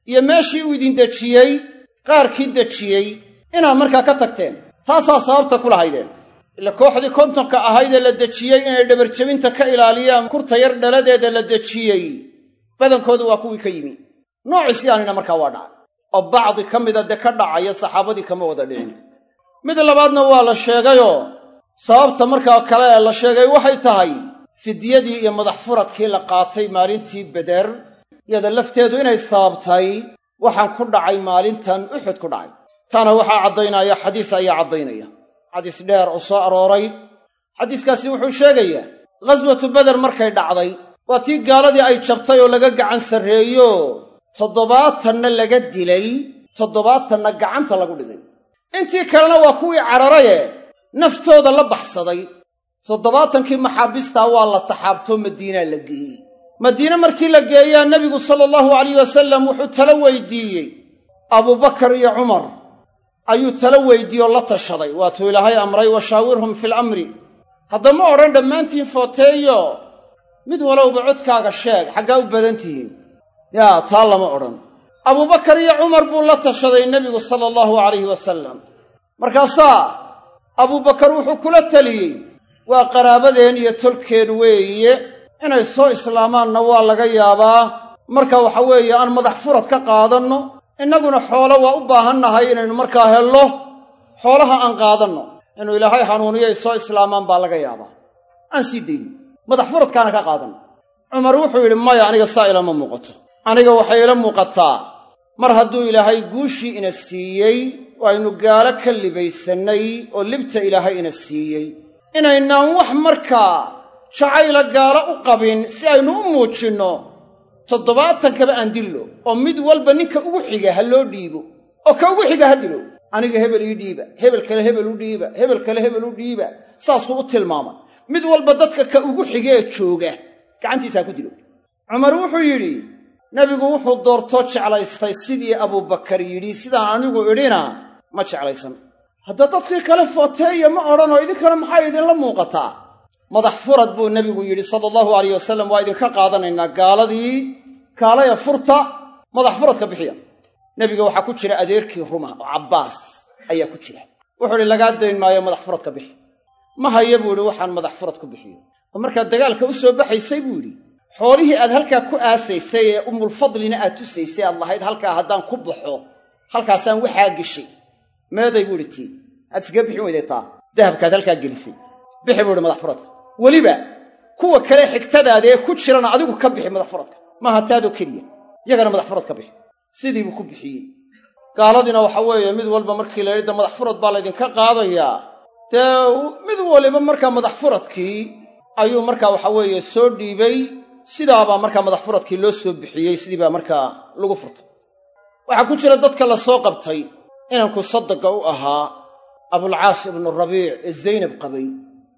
iyo meeshii uu idin dejiyey qaarkii dejiyey inaad markaa ka tagteen taasaa sababta ku lahaydeen ila kooxdii kontonka ahayd ee la dejiyey inay dhabarjabinta ka ilaaliyaan kurta yar dhaladeeda la dejiyey badankoodu waa kuwii ka yimi noociisiyaanina markaa waa dhacay oo bacdi ka mida dee ka dhacaya saxaabadii kama wada dhicin mid labaadna waa la sheegayoo sababta markaa kale ee la sheegay waxay tahay fidyadii iyo madax furadkii la qaatay maalintii beder iyada lafteedu inay sababtay waxaan ku dhacay maalintan uxud ku dhacay taana waxaa caddaynaya xadiis ayaa caddaynaya xadiis dheer oo soo arooray xadiiskaasi wuxuu sheegayaa ghaswatu beder markay dhacday waa tii gaaladii ay jabtay oo laga gacan sarreeyo toddobaatanna laga dilay toddobaatanna gacanta lagu dhigay intii kalena waa kuwii cararaye naftooda la baxsaday toddobaatankii maxaabiistaa waa la taxaabtoo madiinaa la geeyey madiine markii la geeyaa nebigu sala allahu calayh wasallam wuxuu tala weydiiyey abubakar iyo cumar ayuu tala weydiiye oo la tashaday waatuu ilaahay amray washaawirhum fil amri haddama odhan dhammaantiin footeeyo mid walowba codkaaga sheeg xaggaa u badan tihiin yaa taa lama odhan abubakar iyo cumar buu la tashaday nebigu sala allahu calayhi wasallam markaasaa abubakar wuxuu kula teliyey waa qaraabadeen iyo tolkeen weeye inay soo islaamaanna waa laga yaabaa marka waxa weeye aan madax furad ka qaadanno innaguna xoolo waa u baahannahay inaynu markaa hello xoolaha aan qaadanno inuu ilaahay hanuuniyo ay soo islaamaan baa laga yaabaa aan sii dayno madax furadkaana ka qaadanno cumar wuxuu yidhi maya aniga saa ilama muuqato aniga waxay ila muuqataa mar hadduu ilaahay guushii ina siiyey oo aynu gaalo ka libaysannay oo libta ilaahay ina siiyey inaynaan wax markaa jacayla gaalo u qabin si aynu u muujinno toddobaatankaba aan dillo oo mid walba ninka ugu xiga ha loo dhiibo oo ka ugu xiga ha dilo aniga hebel ii dhiiba hebel kale hebel u dhiiba hebel kale hebel u dhiiba saasuu u tilmaamay mid walba dadka ka ugu xiga ee jooga gacantiisa ha ku dilo cumar wuxuu yidhi nebigu wuxuu doortoo jeclaystay sidii abubakar yidhi sidaan anigu idhina ma jeclaysan hadda dadkii kale footeeya ma odhanoo idinkana maxaa idinla muuqataa madax furad buu nebigu yidhi sala allahu alayh wasallam waa idinka qaadanaynaa gaaladii kaalaya furta madax furadka bixiya nebiga waxaa ku jira adeerkii ruma oo cabbaas ayaa ku jira wuxuu idhi lagaa dayn maayo madax furadka bixi ma haya buu idhi waxaan madax furad ku bixiyo oo markaad dagaalka u soo baxaysay buu yidhi xoolihii aad halkaa ku aasaysay ee umulfadlina aad tusaysay aad lahayd halkaa haddaan ku baxo halkaasaan waxaa geshay meeday buu idhi tii aad iskaga bixin weyday taa dahabkaad halkaa gelisay bixi buu idhi madax furadka weliba kuwa kale xigtadaada ee ku jirana adigu ka bixi madax furadka maaha taadoo keliya yagana madax furad ka bixi sidii buu ku bixiyey gaaladina waxa weeye mid walba markii la yidhi madax furad baa laydinka qaadayaa dee mid waliba markaa madax furadkii ayuu markaa waxa weeye soo dhiibay sidaabaa markaa madax furadkii loo soo bixiyey sidii baa markaa lagu furtay waxaa ku jira dadka la soo qabtay inanku sadaqa u ahaa abulcaas ibnu rabiic ee zaynab qabay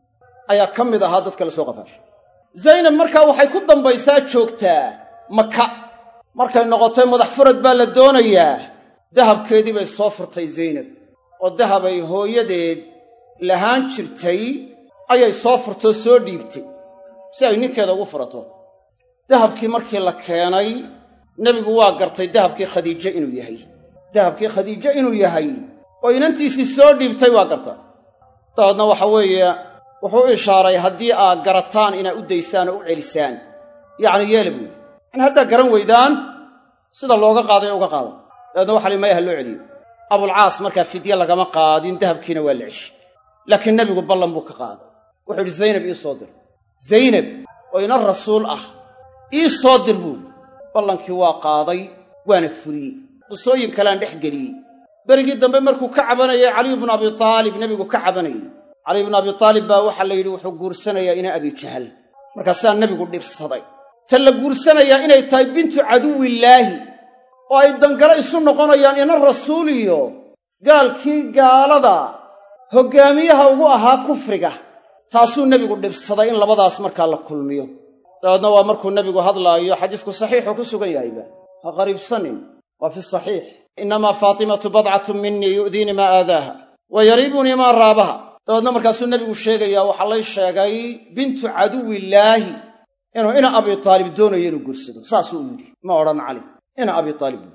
ayaa ka mid ahaa dadka la soo qafaashay zaynab markaa waxay ku dambaysaa joogtaa maka markay noqotay madax furad baa la doonayaa dahabkeedii bay soo furtay zaynab oo dahabay hooyadeed lahaan jirtay ayay soo furtoo soo dhiibtay si ay ninkeeda ugu furato dahabkii markii la keenay nebigu waa gartay dahabkii khadiijo inuu yahay dahabkii khadiijo inuu yahay oo inantiisii soo dhiibtay waa garta dabeedna waxa weeye wuxuu u ishaaray haddii aad garataan inaad u daysaan oo u celisaan yacni yeela buuyi in haddaa garan weydaan sida looga qaaday uga qaada dabeedna waxa li maya ha loo celiyo abulcaas markaa fidye lagama qaadin dahabkiina waa la ceshi laakiin nebigu ballan buu ka qaaday wuxuu idhi zaynab ii soo dir zaynab oo ina rasuul ah ii soo dir buuyi ballankii waa qaaday waana fuliyey qisooyin kaleaan dhex geliyey berigii dambe markuu ka cabanayay caliyu bnu abi taalib nebigu ka cabanayey caliy bnu abi taalib baa waxaa la yidhi wuxuu guursanayaa ina abijahal markaasaa nebigu dhibsaday tan la guursanayaa inay tahay bintu caduwillaahi oo ay dangalo isu noqonayaan ina rasuul iyo gaalkii gaalada hoggaamiyaha ugu ahaa kufriga taasuu nebigu dhibsaday in labadaas markaa la kulmiyo dabeedna waa markuu nebigu hadlaayo xadiisku saxiixuu ku sugan yahayba ha qariibsanin waa fi saxiix innamaa faatimatu badcatun minii yu'diini maa aadaaha wa yariibunii maa raabaha dabeedna markaasuu nebigu sheegayaa waxaa lay sheegay bintu caduwillaahi inuu ina abi taalib doonayo inuu guursado saasuu u yidhi ma odhan cali ina abi taalib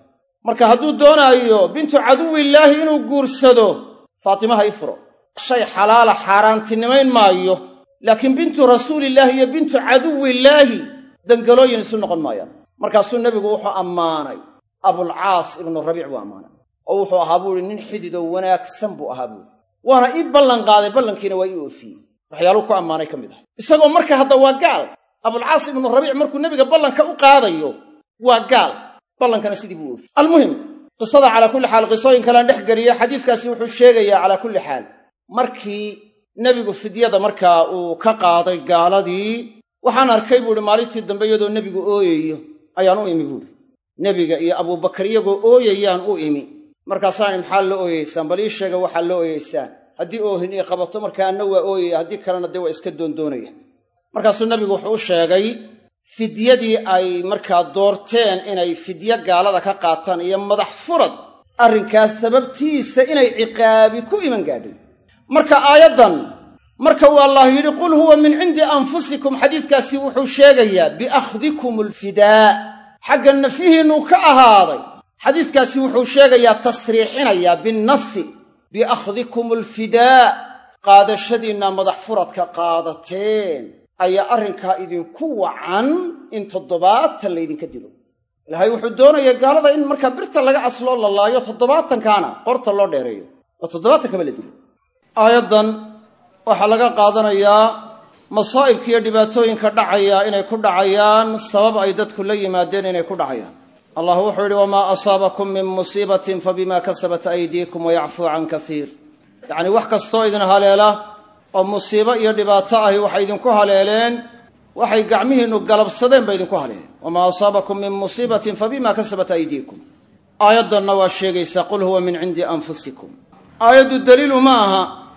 marka hadduu doonaayo bintu caduwillaahi inuu guursado faatima ha i furo shay xalaala xaaraantinimayn maayo laakiin bintu rasuulillaahi iyo bintu caduwillaahi dangalooyin isu noqon maayaan markaasuu nebigu wuxuu ammaanay abulcaas ibnu rabiic buu ammaanay oo wuxuu ahaa buuhi nin xididoo wanaagsan buu ahaa buuhi waana ii ballan qaaday ballankiina waa ii oofiyey waxyaaluhu ku ammaanay ka mid ahay isagoo marka hadda waa gaal abulcaas ibnu rabiic markuu nebiga ballanka u qaadayo waa gaal ballankana sidii buu oofiyey almuhim qisada calaa kulli xaal qisooyin kalaan dhex geliya xadiiskaasi wuxuu sheegayaa calaa kulli xaal markii nebigu fidyada markaa uu ka qaaday gaaladii waxaan arkay buuhi maalintii dambe iyadoo nebigu ooyayo ayaan u imi buuhi nebiga iyo abuubakar iyagoo ooyayaan u imi markaasaan maxaa la ooyeysaan bal ii sheega waxaa la ooyeysaan haddii oohin ii qabato markaana waa ooyaya haddii kalena dee waa iska doondoonaya markaasuu nebigu wuxuu u sheegay fidyadii ay markaa doorteen inay fidyo gaalada ka qaataan iyo madax furad arrinkaas sababtiisa inay ciqaabi ku iman gaadhay marka aayaddan marka uu allah yidhi qul huwa min cindi anfusikum xadiiskaasi wuxuu sheegayaa biakhdikum alfidaa xagga nafyihiinnuu ka ahaaday xadiiskaasi wuxuu sheegayaa tasriixinayaa binnasi biakhdikum alfidaa qaadashadiinna madax furadka qaadateen ayaa arrinkaa idinku wacan in toddobaatan laydinka dilo ilaahay wuxuu doonayaa gaalada in markaa birta laga asloo la laayo toddobaatankaana qorta loo dheereeyo oo toddobaatankaba la dilo aayaddan waxaa laga qaadanayaa masaa'ibka iyo dhibaatooyinka dhacaya inay ku dhacayaan sabab ay dadku la yimaadeen inay ku dhacayaan allah wuxuu yidhi wamaa asaabakum min musiibatin fabima kasabat aydiikum wayacfuu can kasiir yacnii wax kastoo idin haleela oo musiibo iyo dhibaato ahi waxay idinku haleeleen waxay gacmihiinnu galabsadeen bay idinku haleeleen wamaa asaabakum min musiibatin fabima kasabat aydiikum aayaddanna waa sheegaysaa qul huwa min cindi anfusikum aayaddu daliilu ma aha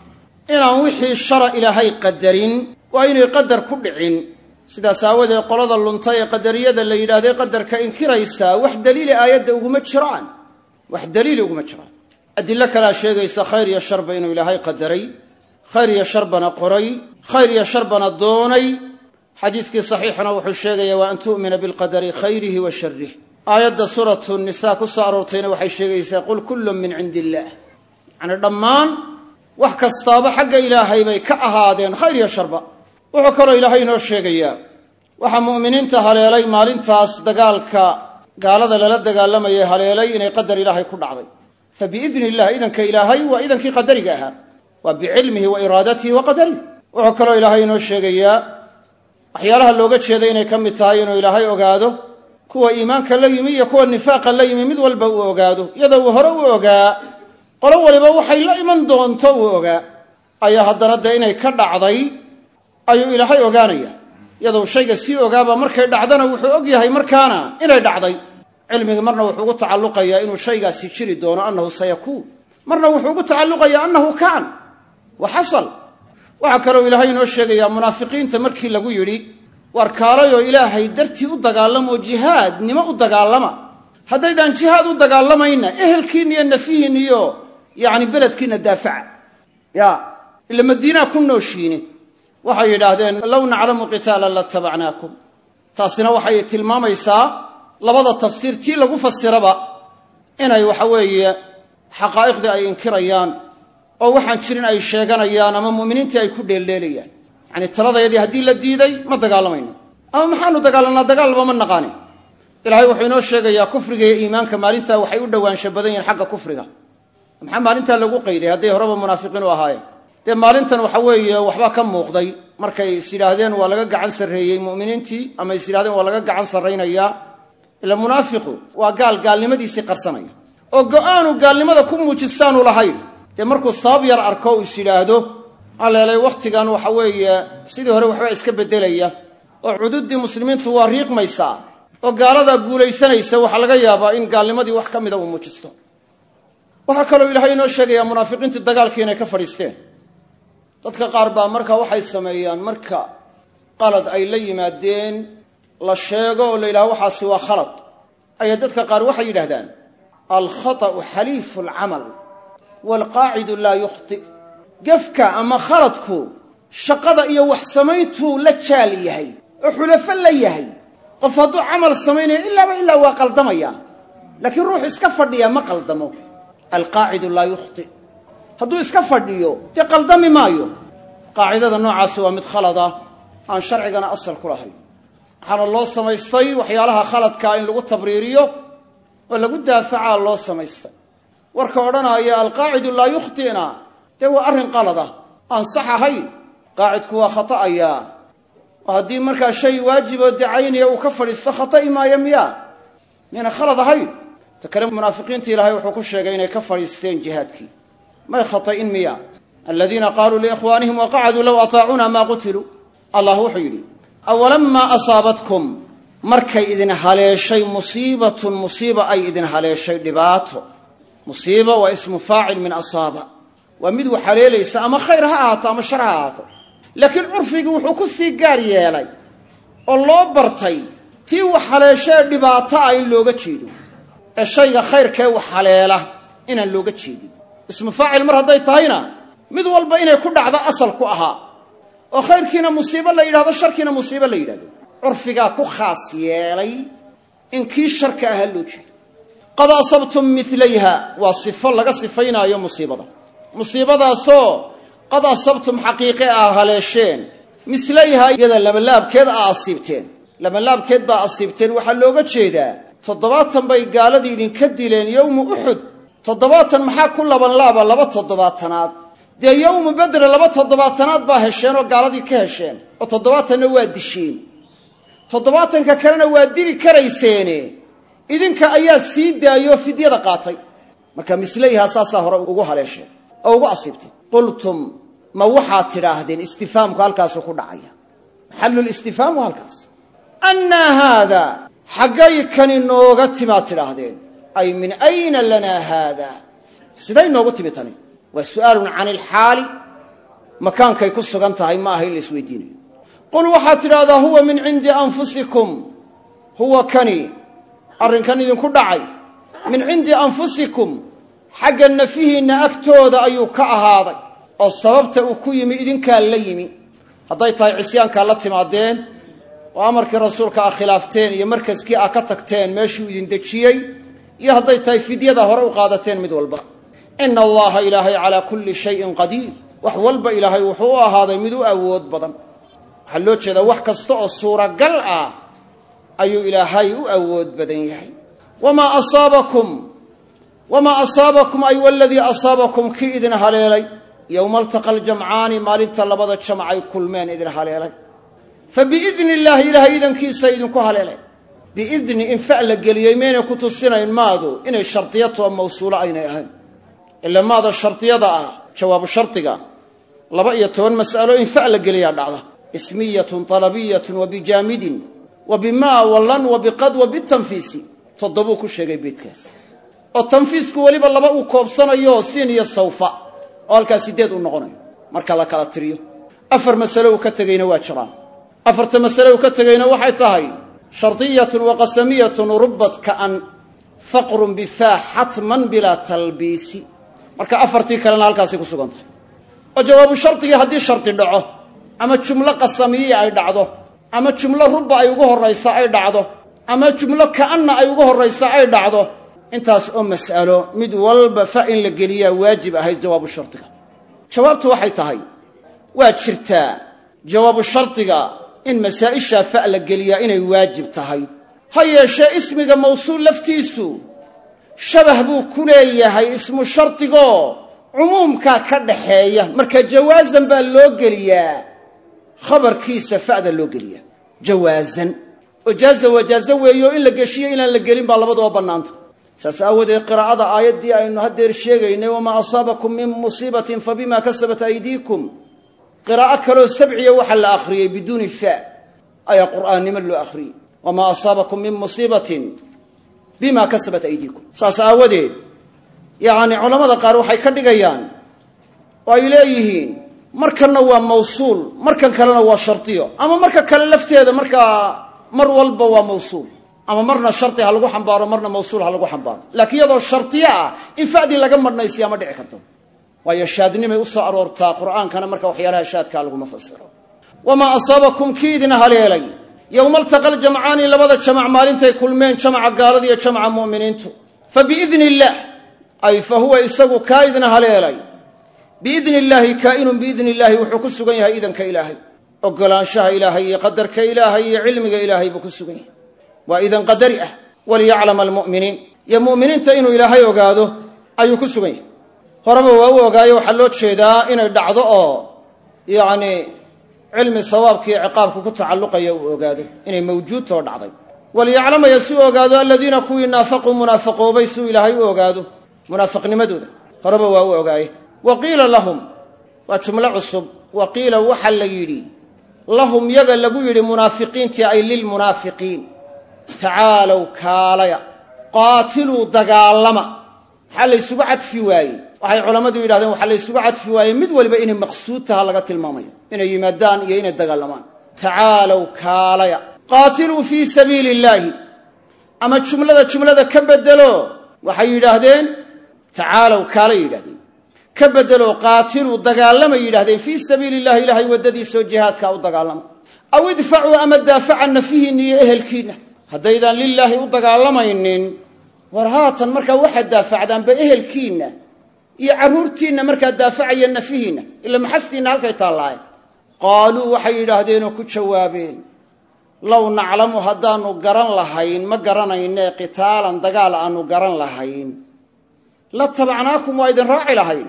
inaan wixii shara ilaahay qadarin waa inay qadar ku dhicin sidaas aawadeed qolada lunta ee qadariyada la yidhahdee qadarka inkiraysaa wax daliili aayadda uguma jiraan wax daliili uguma jiraan adillo kalea sheegaysa khayr iyo sharba inuu ilaahay qadaray khayr iyo sharbana qoray khayr iyo sharbana doonay xadiiskii saxiixuna wuxuu sheegayaa wa an tu'mina bilqadari khayrihi wa sharrih aayadda suuratu nisaa ku soo aroortayna waxay sheegaysaa qul kullun min cindi illaah yacnii dhammaan wax kastaaba xagga ilaahay bay ka ahaadeen khayr iyo sharba wuxuu kaloo ilaahay inoo sheegayaa waxaa mu'miniinta haleelay maalintaas dagaalka gaalada lala dagaalamayay haleelay inay qadar ilaahay ku dhacday fa biidni illah idanka ilaahay waa idankii qadariga ahaa waa bicilmihi wa iraadatihi wa qadarih wuxuu kaloo ilaahay inoo sheegayaa waxyaalaha looga jeeday inay ka mid tahay inuu ilaahay ogaado kuwa iimaanka la yimi iyo kuwa nifaaqa la yimi mid walba uu ogaado iyadoo uu hore u ogaa qolo waliba waxay la iman doonto uu ogaa ayaa haddana dee inay ka dhacday ayuu ilaahay ogaanaya iyadoo shayga sii ogaaba markay dhacdana wuxuu og yahay markaana inay dhacday cilmigi marna wuxuu ugu tacalluqayaa inuu shaygaasi jiri doono annahu sayakuun marna wuxuu ugu tacalluqayaa annahu kaan wa xasal waxaa kaloo ilaahay inoo sheegayaa munaafiqiinta markii lagu yidhi war kaalayoo ilaahay dartii u dagaalamoo jihaadnimo u dagaalama haddaydaan jihaad u dagaalamayna ehelkiinna iyo nafyihiinna iyo yacni beledkiinna daafaca ya ila madiinaa ku nooshiine waxay yidhaahdeen low naclamu qitaalan latabacnaakum taasina waxay tilmaamaysaa labada tafsiir tii lagu fasiraba inay waxa weeye xaqaa'iqdii ay inkirayaan oo waxaan jirin ay sheeganayaan ama mu'miniintii ay ku dheeldheelayaan yacni taladayadii haddii la diiday ma dagaalamayno ama maxaanu dagaalanaa dagaalba ma naqaani ilaahay wuxuu inoo sheegayaa kufriga iyo iimaanka maalintaa waxay u dhowaansha badan yihiin xagga kufriga maxaa maalintaa lagu qayday hadday horeba munaafiqiin u ahaayeen dee maalintan waxa weeye waxbaa ka muuqday markay is yidhaahdeen waa laga gacan sarreeyey mu'miniintii ama is yidhahdeen waa laga gacan sarraynayaa ila munaafiqu waa gaal gaalnimadiisii qarsanaya oo go'aanu gaalnimada ku muujistaanu lahayn dee markuu sabab yar arko is yidhaahdo alleelay wakhtigan waxa weeye sidii hore waxbaa iska beddelaya oo cududdii muslimiintu waa riiqmaysaa oo gaaladaa guulaysanaysa waxaa laga yaabaa in gaalnimadii wax ka mida uu muujisto waxaa kaloo ilaahay inoo sheegayaa munaafiqiintii dagaalkii inay ka fadhiisteen dadka qaar baa marka waxay sameeyaan marka qalad ay la yimaadeen la sheego oo la yidhaho waxaasi waa khalad ayaa dadka qaar waxay yidhahdaan alkhata'u xaliifu alcamal waalqaacidu laa yukhti gefka ama khaladku shaqada iyo wax samayntuu la jaal yahay oo xulafo la yahay qof hadduu camal samaynayo ilaaba ilaa waa qaldamaya laakiin ruux iska fadhiya ma qaldamo alqaacidu laa yukhti hadduu iska fadhiyo dee qaldami maayo qaacidada noocaasi waa mid khalada aan sharcigana asal ku lahayn waxaana loo samaystay waxyaalaha khaladkaa in lagu tabriiriyo oo lagu daafacaa loo samaystay warka odhanaya alqaacidu laa yukhti'na dee waa arrin qalada aan sax ahayn qaacidku waa khata'ayaa oo haddii markaa shay waajiboo dacaynaya uu ka fadhiisto khata'i maayo miyaa miyana khalad ahayn ta kale munaafiqiinta ilaahay wuxuu ku sheegay inay ka fadhiisteen jihaadkii may khata'in miya aladiina qaaluu liikhwaanihim waqacaduu low ataacuuna maa qutiluu allah wuxuu yidhi awalamaa asaabatkum markay idin haleeshay musiibatun musiiba ay idin haleeshay dhibaato musiiba waa ismu faacil min asaaba waa mid wax haleelaysa ama khayr ha ahaato ama shar ha ahaato laakiin curfigii wuxuu ku sii gaar yeelay oo loo bartay tii wax haleeshee dhibaato ah in looga jeedo ee shayga khayrkee wax haleela inaan looga jeedin ismu faacil mar hadday tahayna mid walba inay ku dhacdo asal ku ahaa oo khayrkiina musiibo la yidhahdo sharkiina musiibo la yidhahdo curfigaa ku khaas yeelay in kii sharka ahaa loo jeedo qad asabtum milayha waa sifo laga sifaynaayo musiibada musiibadaasoo qad asabtum xaqiiqe aa haleesheen milayha iyada labalaabkeed aa asiibteen labalaabkeed baa asiibteen waxaa looga jeedaa toddobaatan bay gaaladii idinka dileen yowmu uxud toddobaatan maxaa ku labanlaaba laba toddobaatanaad dee yowmu bedre laba toddobaatanaad baa hesheen oo gaaladii ka hesheen oo toddobaatanna waa disheen toddobaatanka kalena waa dili karayseene idinka ayaa sii daayoo fidyada qaatay marka milayhaa saasaa hore ugu haleesheen oo ugu asiibteen qultum ma waxaad tidhaahdeen istifaamku halkaasuu ku dhacaya maxalulistifhaamu halkaas annaa haada xaggay kani nooga timaad tidhaahdeen ay min ayna lanaa haada siday noogu timi tani waa su'aalun cani ilxaali makaankay ku sugan tahay ma aha in la isweydiinayo qul waxaad tidhahdaa huwa min cindi anfusikum huwa kani arrinkan idinku dhacay min cindi anfusikum xagga nafihiinna agtooda ayuu ka ahaaday oo sababta uu ku yimi idinkaa la yimi hadday tahay cisyaankaa la timaadeen oo amarkii rasuulka ah khilaafteen iyo markaskii ah ka tagteen meeshuu idin dejiyey iyo hadday tahay fidyada hore u qaadateen mid walba ina allaha ilaahay calaa kulli shayin qadiir wax walba ilaahay wuxuu u ahaaday mid u awood badan waxaa loo jeedaa wax kasta oo suuragal ah ayuu ilaahay u awood badan yahay wamaa asaabakum wamaa asaabakum ay waladii asaabakum kii idin haleelay yowma altaqa aljamcaani maalinta labada jamcay kulmeen idin haleelay fa biidni illaahi ilaahay idankiisa idinku haleelay biidni in fa la geliyey maynay ku tusinayn maadu inay shardiyato mawsuulo aynay ahayn ila maada shardiyada ah jawaabu shardiga laba iyo toban mas'alo in fa la geliyaa dhacda ismiyatun talabiyatun wa bijaamidin wa bimaa walan wa biqad wa bitanfiisi toddobuu ku sheegay beedkaas oo tanfiisku weliba laba uu koobsanayo siin iyo sawfa oo halkaa sideed u noqonayo marka la kala tiriyo afar masalo uu ka tegayna waa jiraan afarta masalo uu ka tegayna waxay tahay shardiyatun wa qasamiyatun rubat kaan faqrun bifaa xatman bilaa talbiisi marka afartii kalena halkaasay ku sugan tahay oo jawaabu shardigii haddii shardi dhaco ama jumlo qasamiya ay dhacdo ama jumlo ruba ay ugu horraysa ay dhacdo ama jumlo ka'anna ay ugu horraysa ay dhacdo intaas oo mas'alo mid walba fa in la geliyaa waajib ahayd jawaabu shardiga jawaabtu waxay tahay waa jirtaa jawaabu shardiga in masaa'ishaa fa la geliyaa inay waajib tahay ha yeeshee ismiga mawsuul laftiisu shabah buu ku leeyahay ismu shardigoo cumuumkaa ka dhaxeeya marka jawaazan baa loo geliyaa khabarkiisa fa'da loo geliyaa jawaazan oo jaaza wajaaza weeyo in la geshiyo inaan la gelin baa labadaba bannaanta saas aawadeed qiraa'ada aayaddii aynu haddeer sheegaynay wamaa asaabakum min musiibatin fa bimaa kasabat aydiikum qiraa'o kaloo sabciya waxaa la akhriyey biduuni fa ayaa qur'aannimo loo akhriyey wamaa asaabakum min musiibatin bimaa kasabat aydiikum saas aawadeed yacni culammada qaar waxay ka dhigayaan oo ay leeyihiin markanna waa mawsuul markan kalena waa shardiyo ama marka kale lafteeda markaa mar walba waa mawsuul ama marna shardi ha lagu xambaaro marna mawsuul ha lagu xambaaro laakiin iyadoo shardiyo ah in fa'dii laga madhnaysiyaa ma dhici karto waayo shaadnimay u soo aroortaa qur'aankana marka waxyaalaha shaadkaa laguma fasiro wamaa asaabakum kii idin haleelay yowma altaqa aljamcaani labada jamac maalintay kulmeen jamaca gaalada iyo jamaca mu'miniintu fa biidni illaah ay fa huwa isagu kaa idna haleelay biidni illaahi kaa'inun biidni illaahi wuxuu ku sugan yahay idanka ilaahay ogolaanshaha ilaahay iyo qadarka ilaahay iyo cilmiga ilaahay buu ku sugan yahay waa idan qadari ah waliyaclama almu'miniin iyo mu'miniinta inuu ilaahay ogaado ayuu ku sugan yahay horeba waa u ogaayo waxaa loo jeedaa inay dhacdo oo yacnii cilmi sawaabkiiyo ciqaabku ku tacalluqaya uu ogaado inay mawjuudtoo dhacday waliyaclamaya si u ogaado aladiina kuwii naafaquu munaafaqoobay si uu ilaahay u ogaado munaafiqnimadooda horeba waa u ogaaye wa qiila lahum waa jumlo cusub wa qiila waxa la yidhi lahum yaga lagu yidhi munaafiqiintii ay lilmunaafiqiin tacaalow kaalaya qaatiluu dagaalama maxaa laysugu cadfi waayey waxay culammadu yidhahdeen waxaa laysugu cadfi waayey mid waliba inay maqsuud taha laga tilmaamayo inay yimaadaan iyo inay dagaalamaan tacaalow kaalaya qaatiluu fii sabiili illaahi ama jumlada jumlada ka bedelo waxay yidhaahdeen tacaalow kaalay yidhahdeen ka bedelo qaatiluu dagaalamay yidhahdeen fii sabiili illahi ilaahay waddadiisoo jihaadkaa u dagaalama aw idfacuu ama daafaca nafihiinna iyo ehelkiinna haddaydaan lilaahi u dagaalamaynin war haatan markaa waxaad daafacdaanba ehelkiinna iyo carruurtiinna markaa daafacaya nafihiinna ila maxastiinna halkay taallaaye qaaluu waxay yidhaahdeenoo ku jawaabeen low naclamu haddaannu garan lahayn ma garanaynee qitaalan dagaal aannu garan lahayn la tabacnaakum waa idin raaci lahayn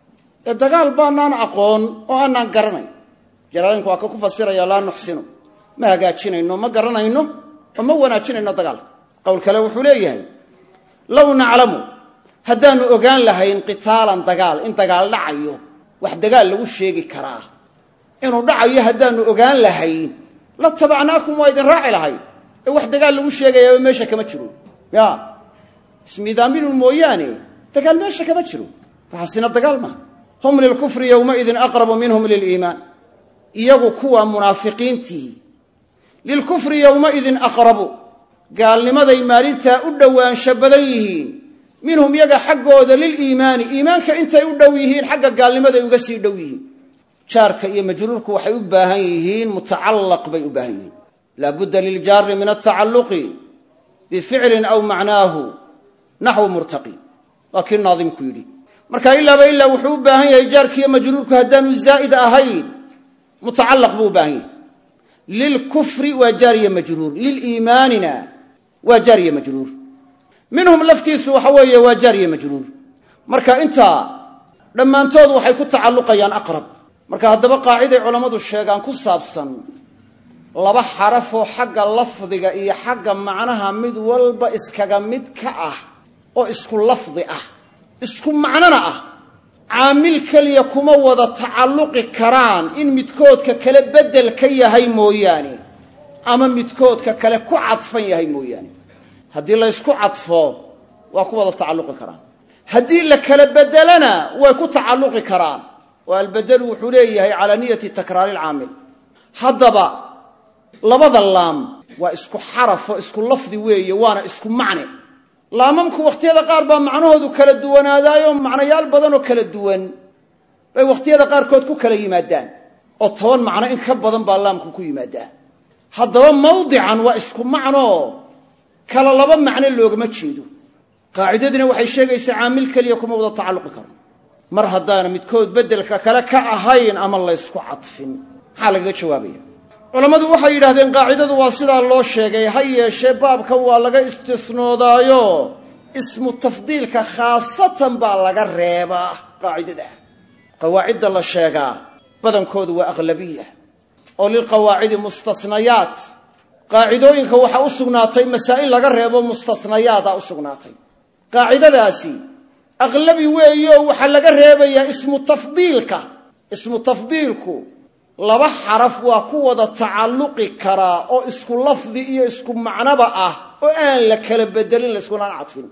ee dagaal baanaan aqoon oo aanaan garanayn jalaalinku waa ka ku fasiraya laa nuxsinu ma hagaajinayno ma garanayno oo ma wanaajinayno dagaalka qowl kale wuxuu leeyahay low naclamu haddaannu ogaan lahayn qitaalan dagaal in dagaal dhacayo wax dagaal lagu sheegi karaa inuu dhacayo haddaannu ogaan lahayn la tabacnaakum waa idin raaci lahayn ee wax dagaal lagu sheegayaa meesha kama jiro ya ismiidaaminun mooyaane dagaal meesha kama jiro waxaasina dagaal maaha hum lilkufri yowmaidin aqrabu minhum liliimaan iyagu kuwa munaafiqiintii lilkufri yowmaidin aqrabu gaalnimaday maalintaa u dhowaansho badan yihiin minhum yaga xaggooda liliimaani iimaanka intay u dhow yihiin xagga gaalnimaday uga sii dhow yihiin jaarka iyo majruurku waxay u baahan yihiin mutacallaq bay u baahan yihiin laabudda liljaari min altacalluqi bificlin aw macnaahu naxwu murtaqi waa kii naadimku yidhi marka ilaaba ilaa wuxuu u baahan yahay jaarkiiyo majruurku haddaanu zaa'id ahayn mutacallaq buu u baahan yahay lilkufri waa jaariya majruur liliimaanina waa jaariya majruur minhum laftiisu waxa weeye waa jaariya majruur marka intaa dhammaantood waxay ku tacalluqayaan aqrab marka haddaba qaaciday culammadu sheegaan ku saabsan laba xarafoo xagga lafdiga iyo xagga macnaha mid walba iskaga mid ka ah oo isku lafdi ah isku macnona ah caamil keliya kuma wada tacalluqi karaan in midkoodka kale beddel ka yahay mooyaane ama midkoodka kale ku cadfan yahay mooyaane haddii la ysku cadfo waa ku wada tacalluqi karaan haddii la kala beddelana way ku tacalluqi karaan oo albedelu wuxuu leeyahay calaa niyati takraari alcaamil haddaba labada laam waa isku xarafo isku lafdi weeye waana isku macne laamamku wakhtiyada qaar baa macnahoodu kala duwanaadaayoo macnayaal badanoo kala duwan bay wakhtiyada qaarkood ku kala yimaadaan oo toban macno in ka badan baa laamku ku yimaadaa haddaba mawdican waa isku macnoo kala laba macno loogama jeedo qaacidadina waxay sheegaysaa caamil keliya kuma wada tacalluqi karo mar haddaana midkood beddelka kale ka ahayn ama laysku cadfin maxaa lagaga jawaabaya culammadu waxay yidhahdeen qaacidadu waa sidaa loo sheegay ha yeeshee baabkan waa laga istisnoodaayo ismu tafdiilka khaasatan baa laga reebaa qaacidada qawaacidda la sheegaa badankoodu waa aqlabiya oo lilqawaacidi mustasnayaat qaacidooyinka waxaa u sugnaatay masaa'il laga reebo mustasnayaada u sugnaatay qaacidadaasi aqlabi weeyo waxaa laga reebayaa ismu tafdiilka ismu tafdiilku laba xaraf waa ku wada tacalluqi karaa oo isku lafdi iyo isku macnoba ah oo aan la kala bedelin layskunaan cadfin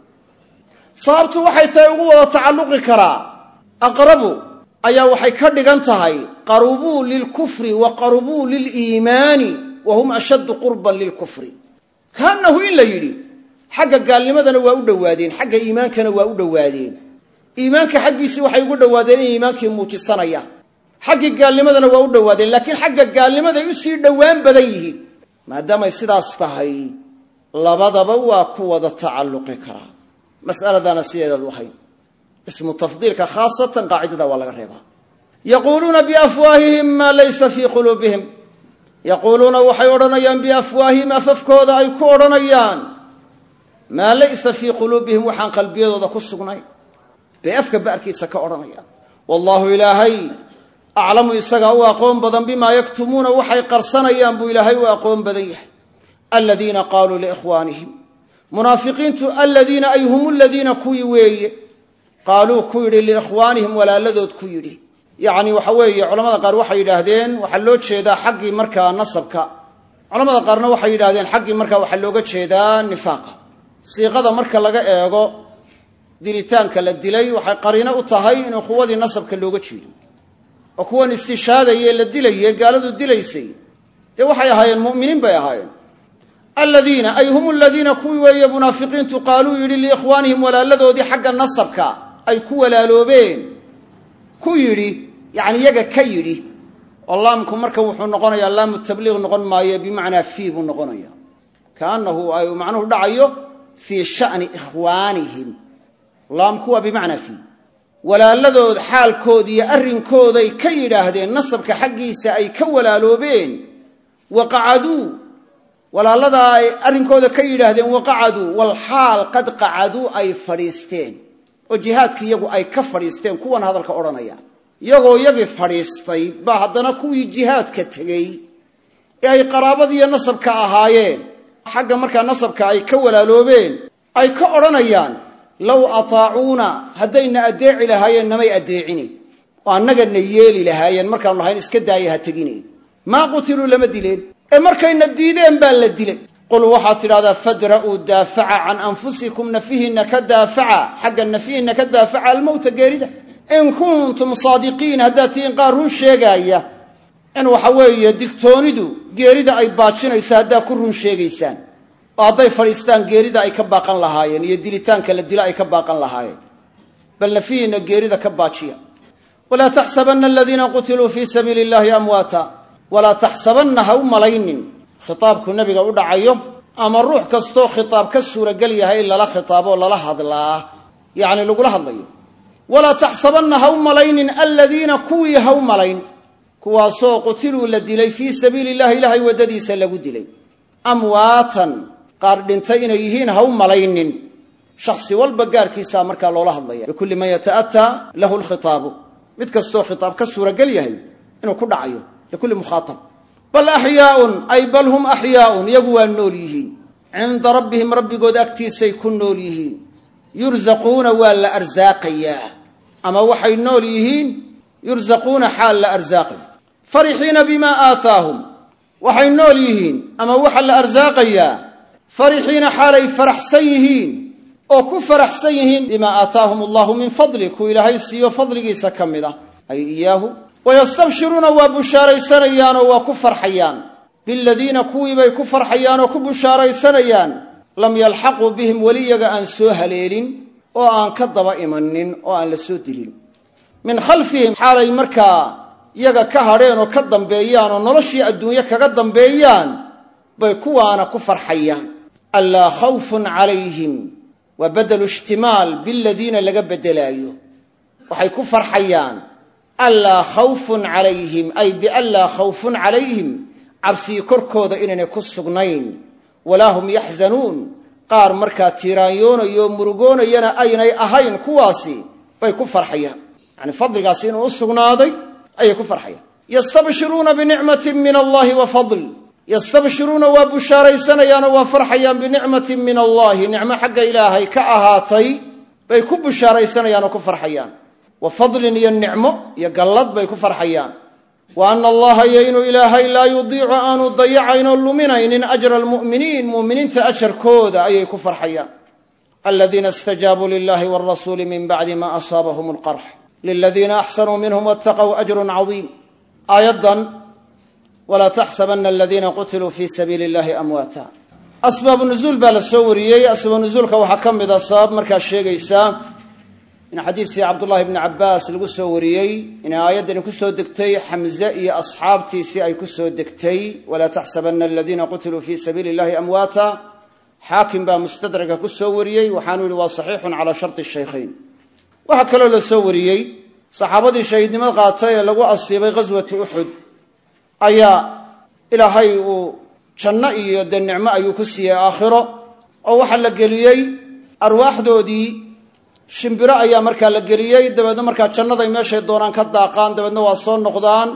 sababtu waxay tahay ugu wada tacalluqi karaa aqrabu ayaa waxay ka dhigan tahay qarubuu lilkufri wa qarubuu liliimaani wa hum ashaddu qurban lilkufri kaannahu in la yidhi xagga gaalnimadana waa u dhowaadeen xagga iimaankana waa u dhowaadeen iimaanka xaggiisii waxay ugu dhowaadeen inay iimaankii muujisanayaan xaggii gaalnimadana waa u dhowaadeen laakiin xagga gaalnimaday u sii dhowaan badan yihiin maadaamay sidaas tahay labadaba waa ku wada tacalluqi karaa mas'aladana sideedaad waxay ismu tafdiilka khaasatan qaacidada waa laga reebaa yaquluuna biafwaahihim ma laysa fi quluubihim yaquluuna waxay odhanayaan biafwaahihim afafkooda ay ku odhanayaan maa laysa fii quluubihim waxaan qalbiyadooda ku sugnayn bay afka ba'arkiisa ka odhanayaan wallahu ilaahay aclamu isagaa u aqoon badan bimaa yaktumuuna waxay qarsanayaan buu ilaahay u aqoon badan yahay aladiina qaaluu liikhwaanihim munaafiqiintu aladiina ay hum aladiina kuwii weeye qaaluu ku yidhi liikhwaanihim walaaladood ku yidhi yacni waxa weeye culamada qaar waxay yidhaahdeen waxaa loo jeedaa xaggii markaa nasabka culamada qaarna waxay yidhahdeen xaggii markaa waxaa looga jeedaa nifaaqa siiqada marka laga eego dilitaanka la dilay waxay qariino u tahay in ukhuwadii nasabka looga jeedo oo kuwan istishaadayee la dilayee gaaladu dilaysay dee waxay ahaayeen mu'miniin bay ahaayeen aladiina ay hum aladiina kuwii weeye munaafiqiintu qaaluu yidhi liikhwaanihim walaaladoodii xagga nasabka ay ku walaaloobeen ku yidhi yacni iyaga ka yidhi oo laamku marka wuxuu noqonayaa laamu tabliiq noqon maayo bimacnaa fii buu noqonaya kaannahu ay macnuhu dhacayo fii sha'ni ikhwaanihim laamku waa bimacnaa fii walaaladood xaalkooda iyo arrinkooday ka yidhaahdeen nasabka xaggiisa ay ka walaaloobeen waqacaduu walaaladaa ay arrinkooda ka yidhaahdeen waqacaduu walxaal qad qacaduu ay fadhiisteen oo jihaadkii iyagu ay ka fadhiisteen kuwan hadalka odhanaya iyagoo iyagii fadhiistay baa haddana kuwii jihaadka tegey ee ay qaraabadiiyo nasabka ahaayeen xagga markaa nasabka ay ka walaaloobeen ay ka odhanayaan low ataacuuna haddayna addeeci lahaayeen namay addeecini oo annagana yeeli lahaayeen markaanu lahayn iska daaya ha tegine maa qutiluu lama dileen ee markayna diideen baa la dilay qul waxaad tidhahdaa fadra'uu daafaca can anfusikum nafihinna ka daafaca xagga nafihinna ka daafaca almowta geerida in kuntum saadiqiin haddaad tihiin qaar run sheegaaya in waxa weeye digtoonidu geerida ay baajinayso haddaad ku run sheegaysaan oo hadday fadhiistaan geerida ay ka baaqan lahaayeen iyo dilitaanka la dila ay ka baaqan lahaayeen bal nafihinna geerida ka baajiya walaa taxsabanna aladiina qutiluu fii sabiili illahi amwaata walaa taxsabanna ha u malaynin khitaabku nabiga u dhacayo ama ruux kastoo khitaab ka suuragal yahay in lala khitaabo lala hadlaa yacni lagula hadlayo walaa taxsabanna ha u malaynin aladiina kuwii ha u malayn kuwaasoo qutiluu la dilay fii sabiili illahi ilaahay waddadiisa lagu dilay amwaatan qaar dhintay inay yihiin ha u malaynin shakhsi walba gaarkiisaa markaa loola hadlaya bikulli man yata'ataa lahu lkhitaabu mid kastoo khitaab ka suuragal yahay inuu ku dhacayo likulli mukhaatab bal axyaaun ay bal hum axyaaun iyagu waa nool yihiin cinda rabbihim rabbigood agtiisay ku nool yihiin yurzaquuna waa la arsaaqayaa ama waxay nool yihiin yurzaquuna xaal la arsaaqaya farixiina bimaa aataahum waxay nool yihiin ama waxa la arsaaqayaa farixiina xaalay faraxsan yihiin oo ku faraxsan yihiin bimaa aataahum allahu min fadli ku ilaahay siiyo fadligiisa ka mid ah ay iyaahu wayastabshiruuna waa bushaaraysanayaanoo waa ku farxayaan biladiina kuwiibay ku farxayaan oo ku bushaaraysanayaan lam yalxaquu bihim weliyaga aan soo haleelin oo aan ka daba imanin oo aan la soo dilin min khalfihim xaalay markaa iyaga ka hadheen oo ka dambeeyaan oo noloshii adduunye kaga dambeeyaan bay kuwaana ku farxayaan allaa khawfun calayhim waa bedelu ishtimaal biladiina laga bedelaayo waxay ku farxayaan allaa khawfun calayhim ay bianlaa khawfun calayhim cabsii korkooda inaynay ku sugnayn walaa hum yaxzanuun qaar markaa tiiraanyoonayo murugoonayana aynay ahayn kuwaasi bay ku farxayaan yacni fadligaasi inuu u sugnaaday ayay ku farxayaan yastabshiruuna binicmatin min allahi wa fadl yastabshiruuna waa bushaaraysanayaanoo waa farxayaan binicmatin min allahi nicmo xagga ilaahay ka ahaatay bay ku bushaaraysanayaan oo ku farxayaan wa fadlin iyo nicmo iyo gallad bay ku farxayaan wa ana allaha iyo inuu ilaahay laa yudiicu aanu dayacaynoo luminaynin ajra almu'miniin mu'miniinta ajarkooda ayay ku farxayaan aladiina istajaabuu lilahi waalrasuuli min bacdi ma asaabahum alqarx liladiina axsanuu minhum waataqow ajrun cadiim aayaddan walaa taxsabana aladiina qutiluu fii sabiili illahi amwaata asbaabu nuzuul baa la soo wariyey asbaabu nuzuulka waxaa ka mid a sabab markaa sheegaysaa in xadiiskii cabdullahi bni cabbaas lagu soo wariyey inay aayaddani ku soo degtay xamze iyo asxaabtiisii ay ku soo degtay walaa taxsabana aladiina qutiluu fii sabiili illahi amwaata xaakim baa mustadraka ku soo wariyey waxaanu yidhi waa saxiixun calaa sharti shaykhayn waxaa kaloo la soo wariyey saxaabadii shahiidnimada qaatay ee lagu asiibay ghaswatu uxud ayaa ilaahay uu janno iyo dee nicmo ayuu ku siiyey aakhiro oo waxaa la geliyey arwaaxdoodii shimbiro ayaa markaa la geliyey dabeedna markaa jannaday meeshay doonaan ka daaqaan dabeedna waa soo noqdaan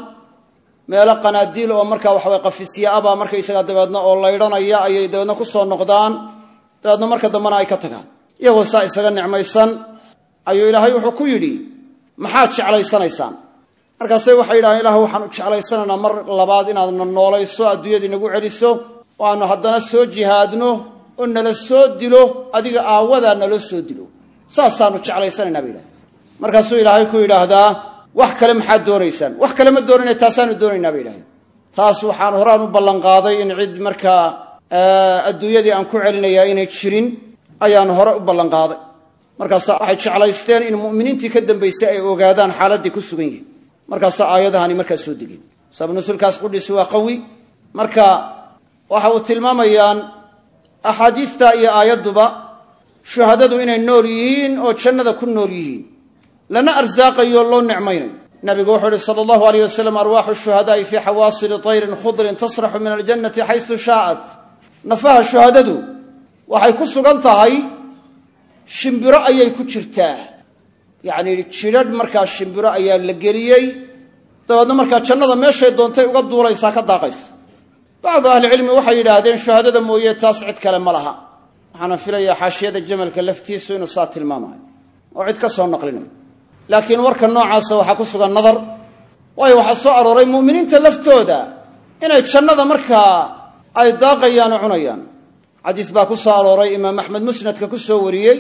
meelo qanaadiil oo markaa waxaway qafisya abaa markaysagaa dabeedna oo laydhanaya ayay dabeedna ku soo noqdaan dabeedna marka dambena ay ka tagaan iyagoo saa isaga nicmaysan ayuu ilaahay wuxuu ku yidhi maxaad jeclaysanaysaan markaasay waxay yidhahaan ilaah waxaan u jeclaysanaynaa mar labaad inaadna noolayso adduunyadii nagu celiso oo aanu haddana soo jihaadno oo nala soo dilo adiga aawadaa nala soo dilo saasaanu jeclaysanaynaa ba yidhaha markaasuu ilaahay ku yidhaahdaa wax kale maxaad doonaysaan wax kale ma doonayna taasaanu doonaynaa ba yidhahdeen taas waxaan horaan u ballanqaaday in cid markaa adduunyadii aan ku celinayaa inay jirin ayaanu hore u ballanqaaday markaasa waxay jeclaysteen in mu'miniintii ka dambaysay ay ogaadaan xaaladdii ku sugan yihiin markaasa aayadahani markaa soo degeen sabab nusuulkaas qudhiisi waa qawi marka waxa uu tilmaamayaan axaadiista iyo aayadduba shuhadadu inay nool yihiin oo jannada ku nool yihiin lana arsaaqayo loo nicmaynayo nabigu wuxuu uhi sala allahu alayh wasalam arwaaxu shuhadaai fii xawaasili tayrin khudrin tasraxu min aljannati xaysu shaa'at nafaha shuhadadu waxay ku sugan tahay shimbiro ayay ku jirtaa yacni jidhadh markaa shimbiro ayaa la geliyey dabeedna markaa jannada meeshay doontay uga duulaysaa ka daaqaysa bacdu ahlicilmi waxay yidhaahdeen shuhadada mooye taas cid kale ma laha waxaana filayaa xaashiyada jamalka laftiisu inuu saa tilmaamayo oo cid ka soo naqlinayo laakiin warka noocaasa waxaa ku sugan nadar waayo waxaa soo arooray mu'miniinta laftooda inay jannada markaa ay daaqayaan oo cunayaan xadiis baa ku soo arooray imaam axmed musnadka ku soo wariyey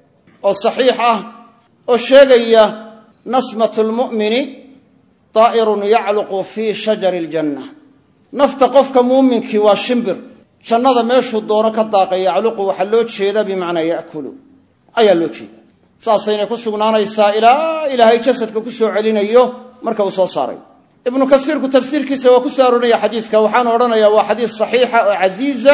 oo saxiix ah oo sheegaya nasmatu lmu'mini daa'irun yacluqu fii shajari aljanna nafta qofka muuminkii waa shimbir jannada meeshuu doono ka daaqaya yacluqu waxaa loo jeeda bimacnaa ya'kulu ayaa loo jeeda saasayna ku sugnaanaysaa ilaa ilaahay jasadka ku soo celinayo marka uu soo saaray ibnu kasiirku tafsiirkiisa waa ku soo arorinaya xadiiska waxaanu odhanayaa waa xadiis saxiixa oo casiiza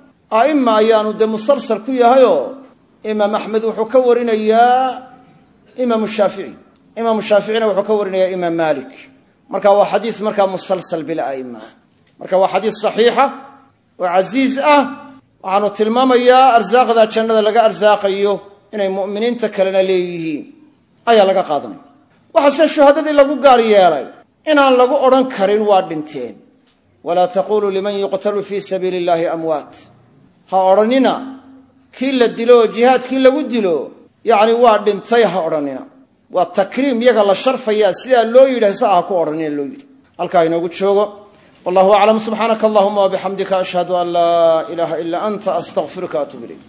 a'ima ayaanu dee musalsal ku yahayoo imaam axmed wuxuu ka warinayaa imaamu shaafici imaamu shaaficina wuxuu ka warinayaa imaam maalik marka waa xadiis markaa musalsal bila'ima marka waa xadiis saxiixa oo casiiz ah waxaanu tilmaamayaa arsaaqda jannada laga arsaaqayo inay mu'miniinta kalena leeyihiin ayaa laga qaadanaya waxaase shuhadadii lagu gaar yeelay inaan lagu odhan karin waa dhinteen walaa taquluu liman yuqtalu fii sabiili illaahi amwaat ha odhanina kii la dilo oo jihaadkii lagu dilo yacni waa dhintay ha odhanina waa takriim yaga la sharfayaa sidaa loo yidhah sa ha ku odhanina loo yidhi halkaa inoogu joogo wallahu aclam subxaanaka allahuma wabixamdika ashhadu an laa ilaaha ilaa anta astaqfiruka atuub ilayk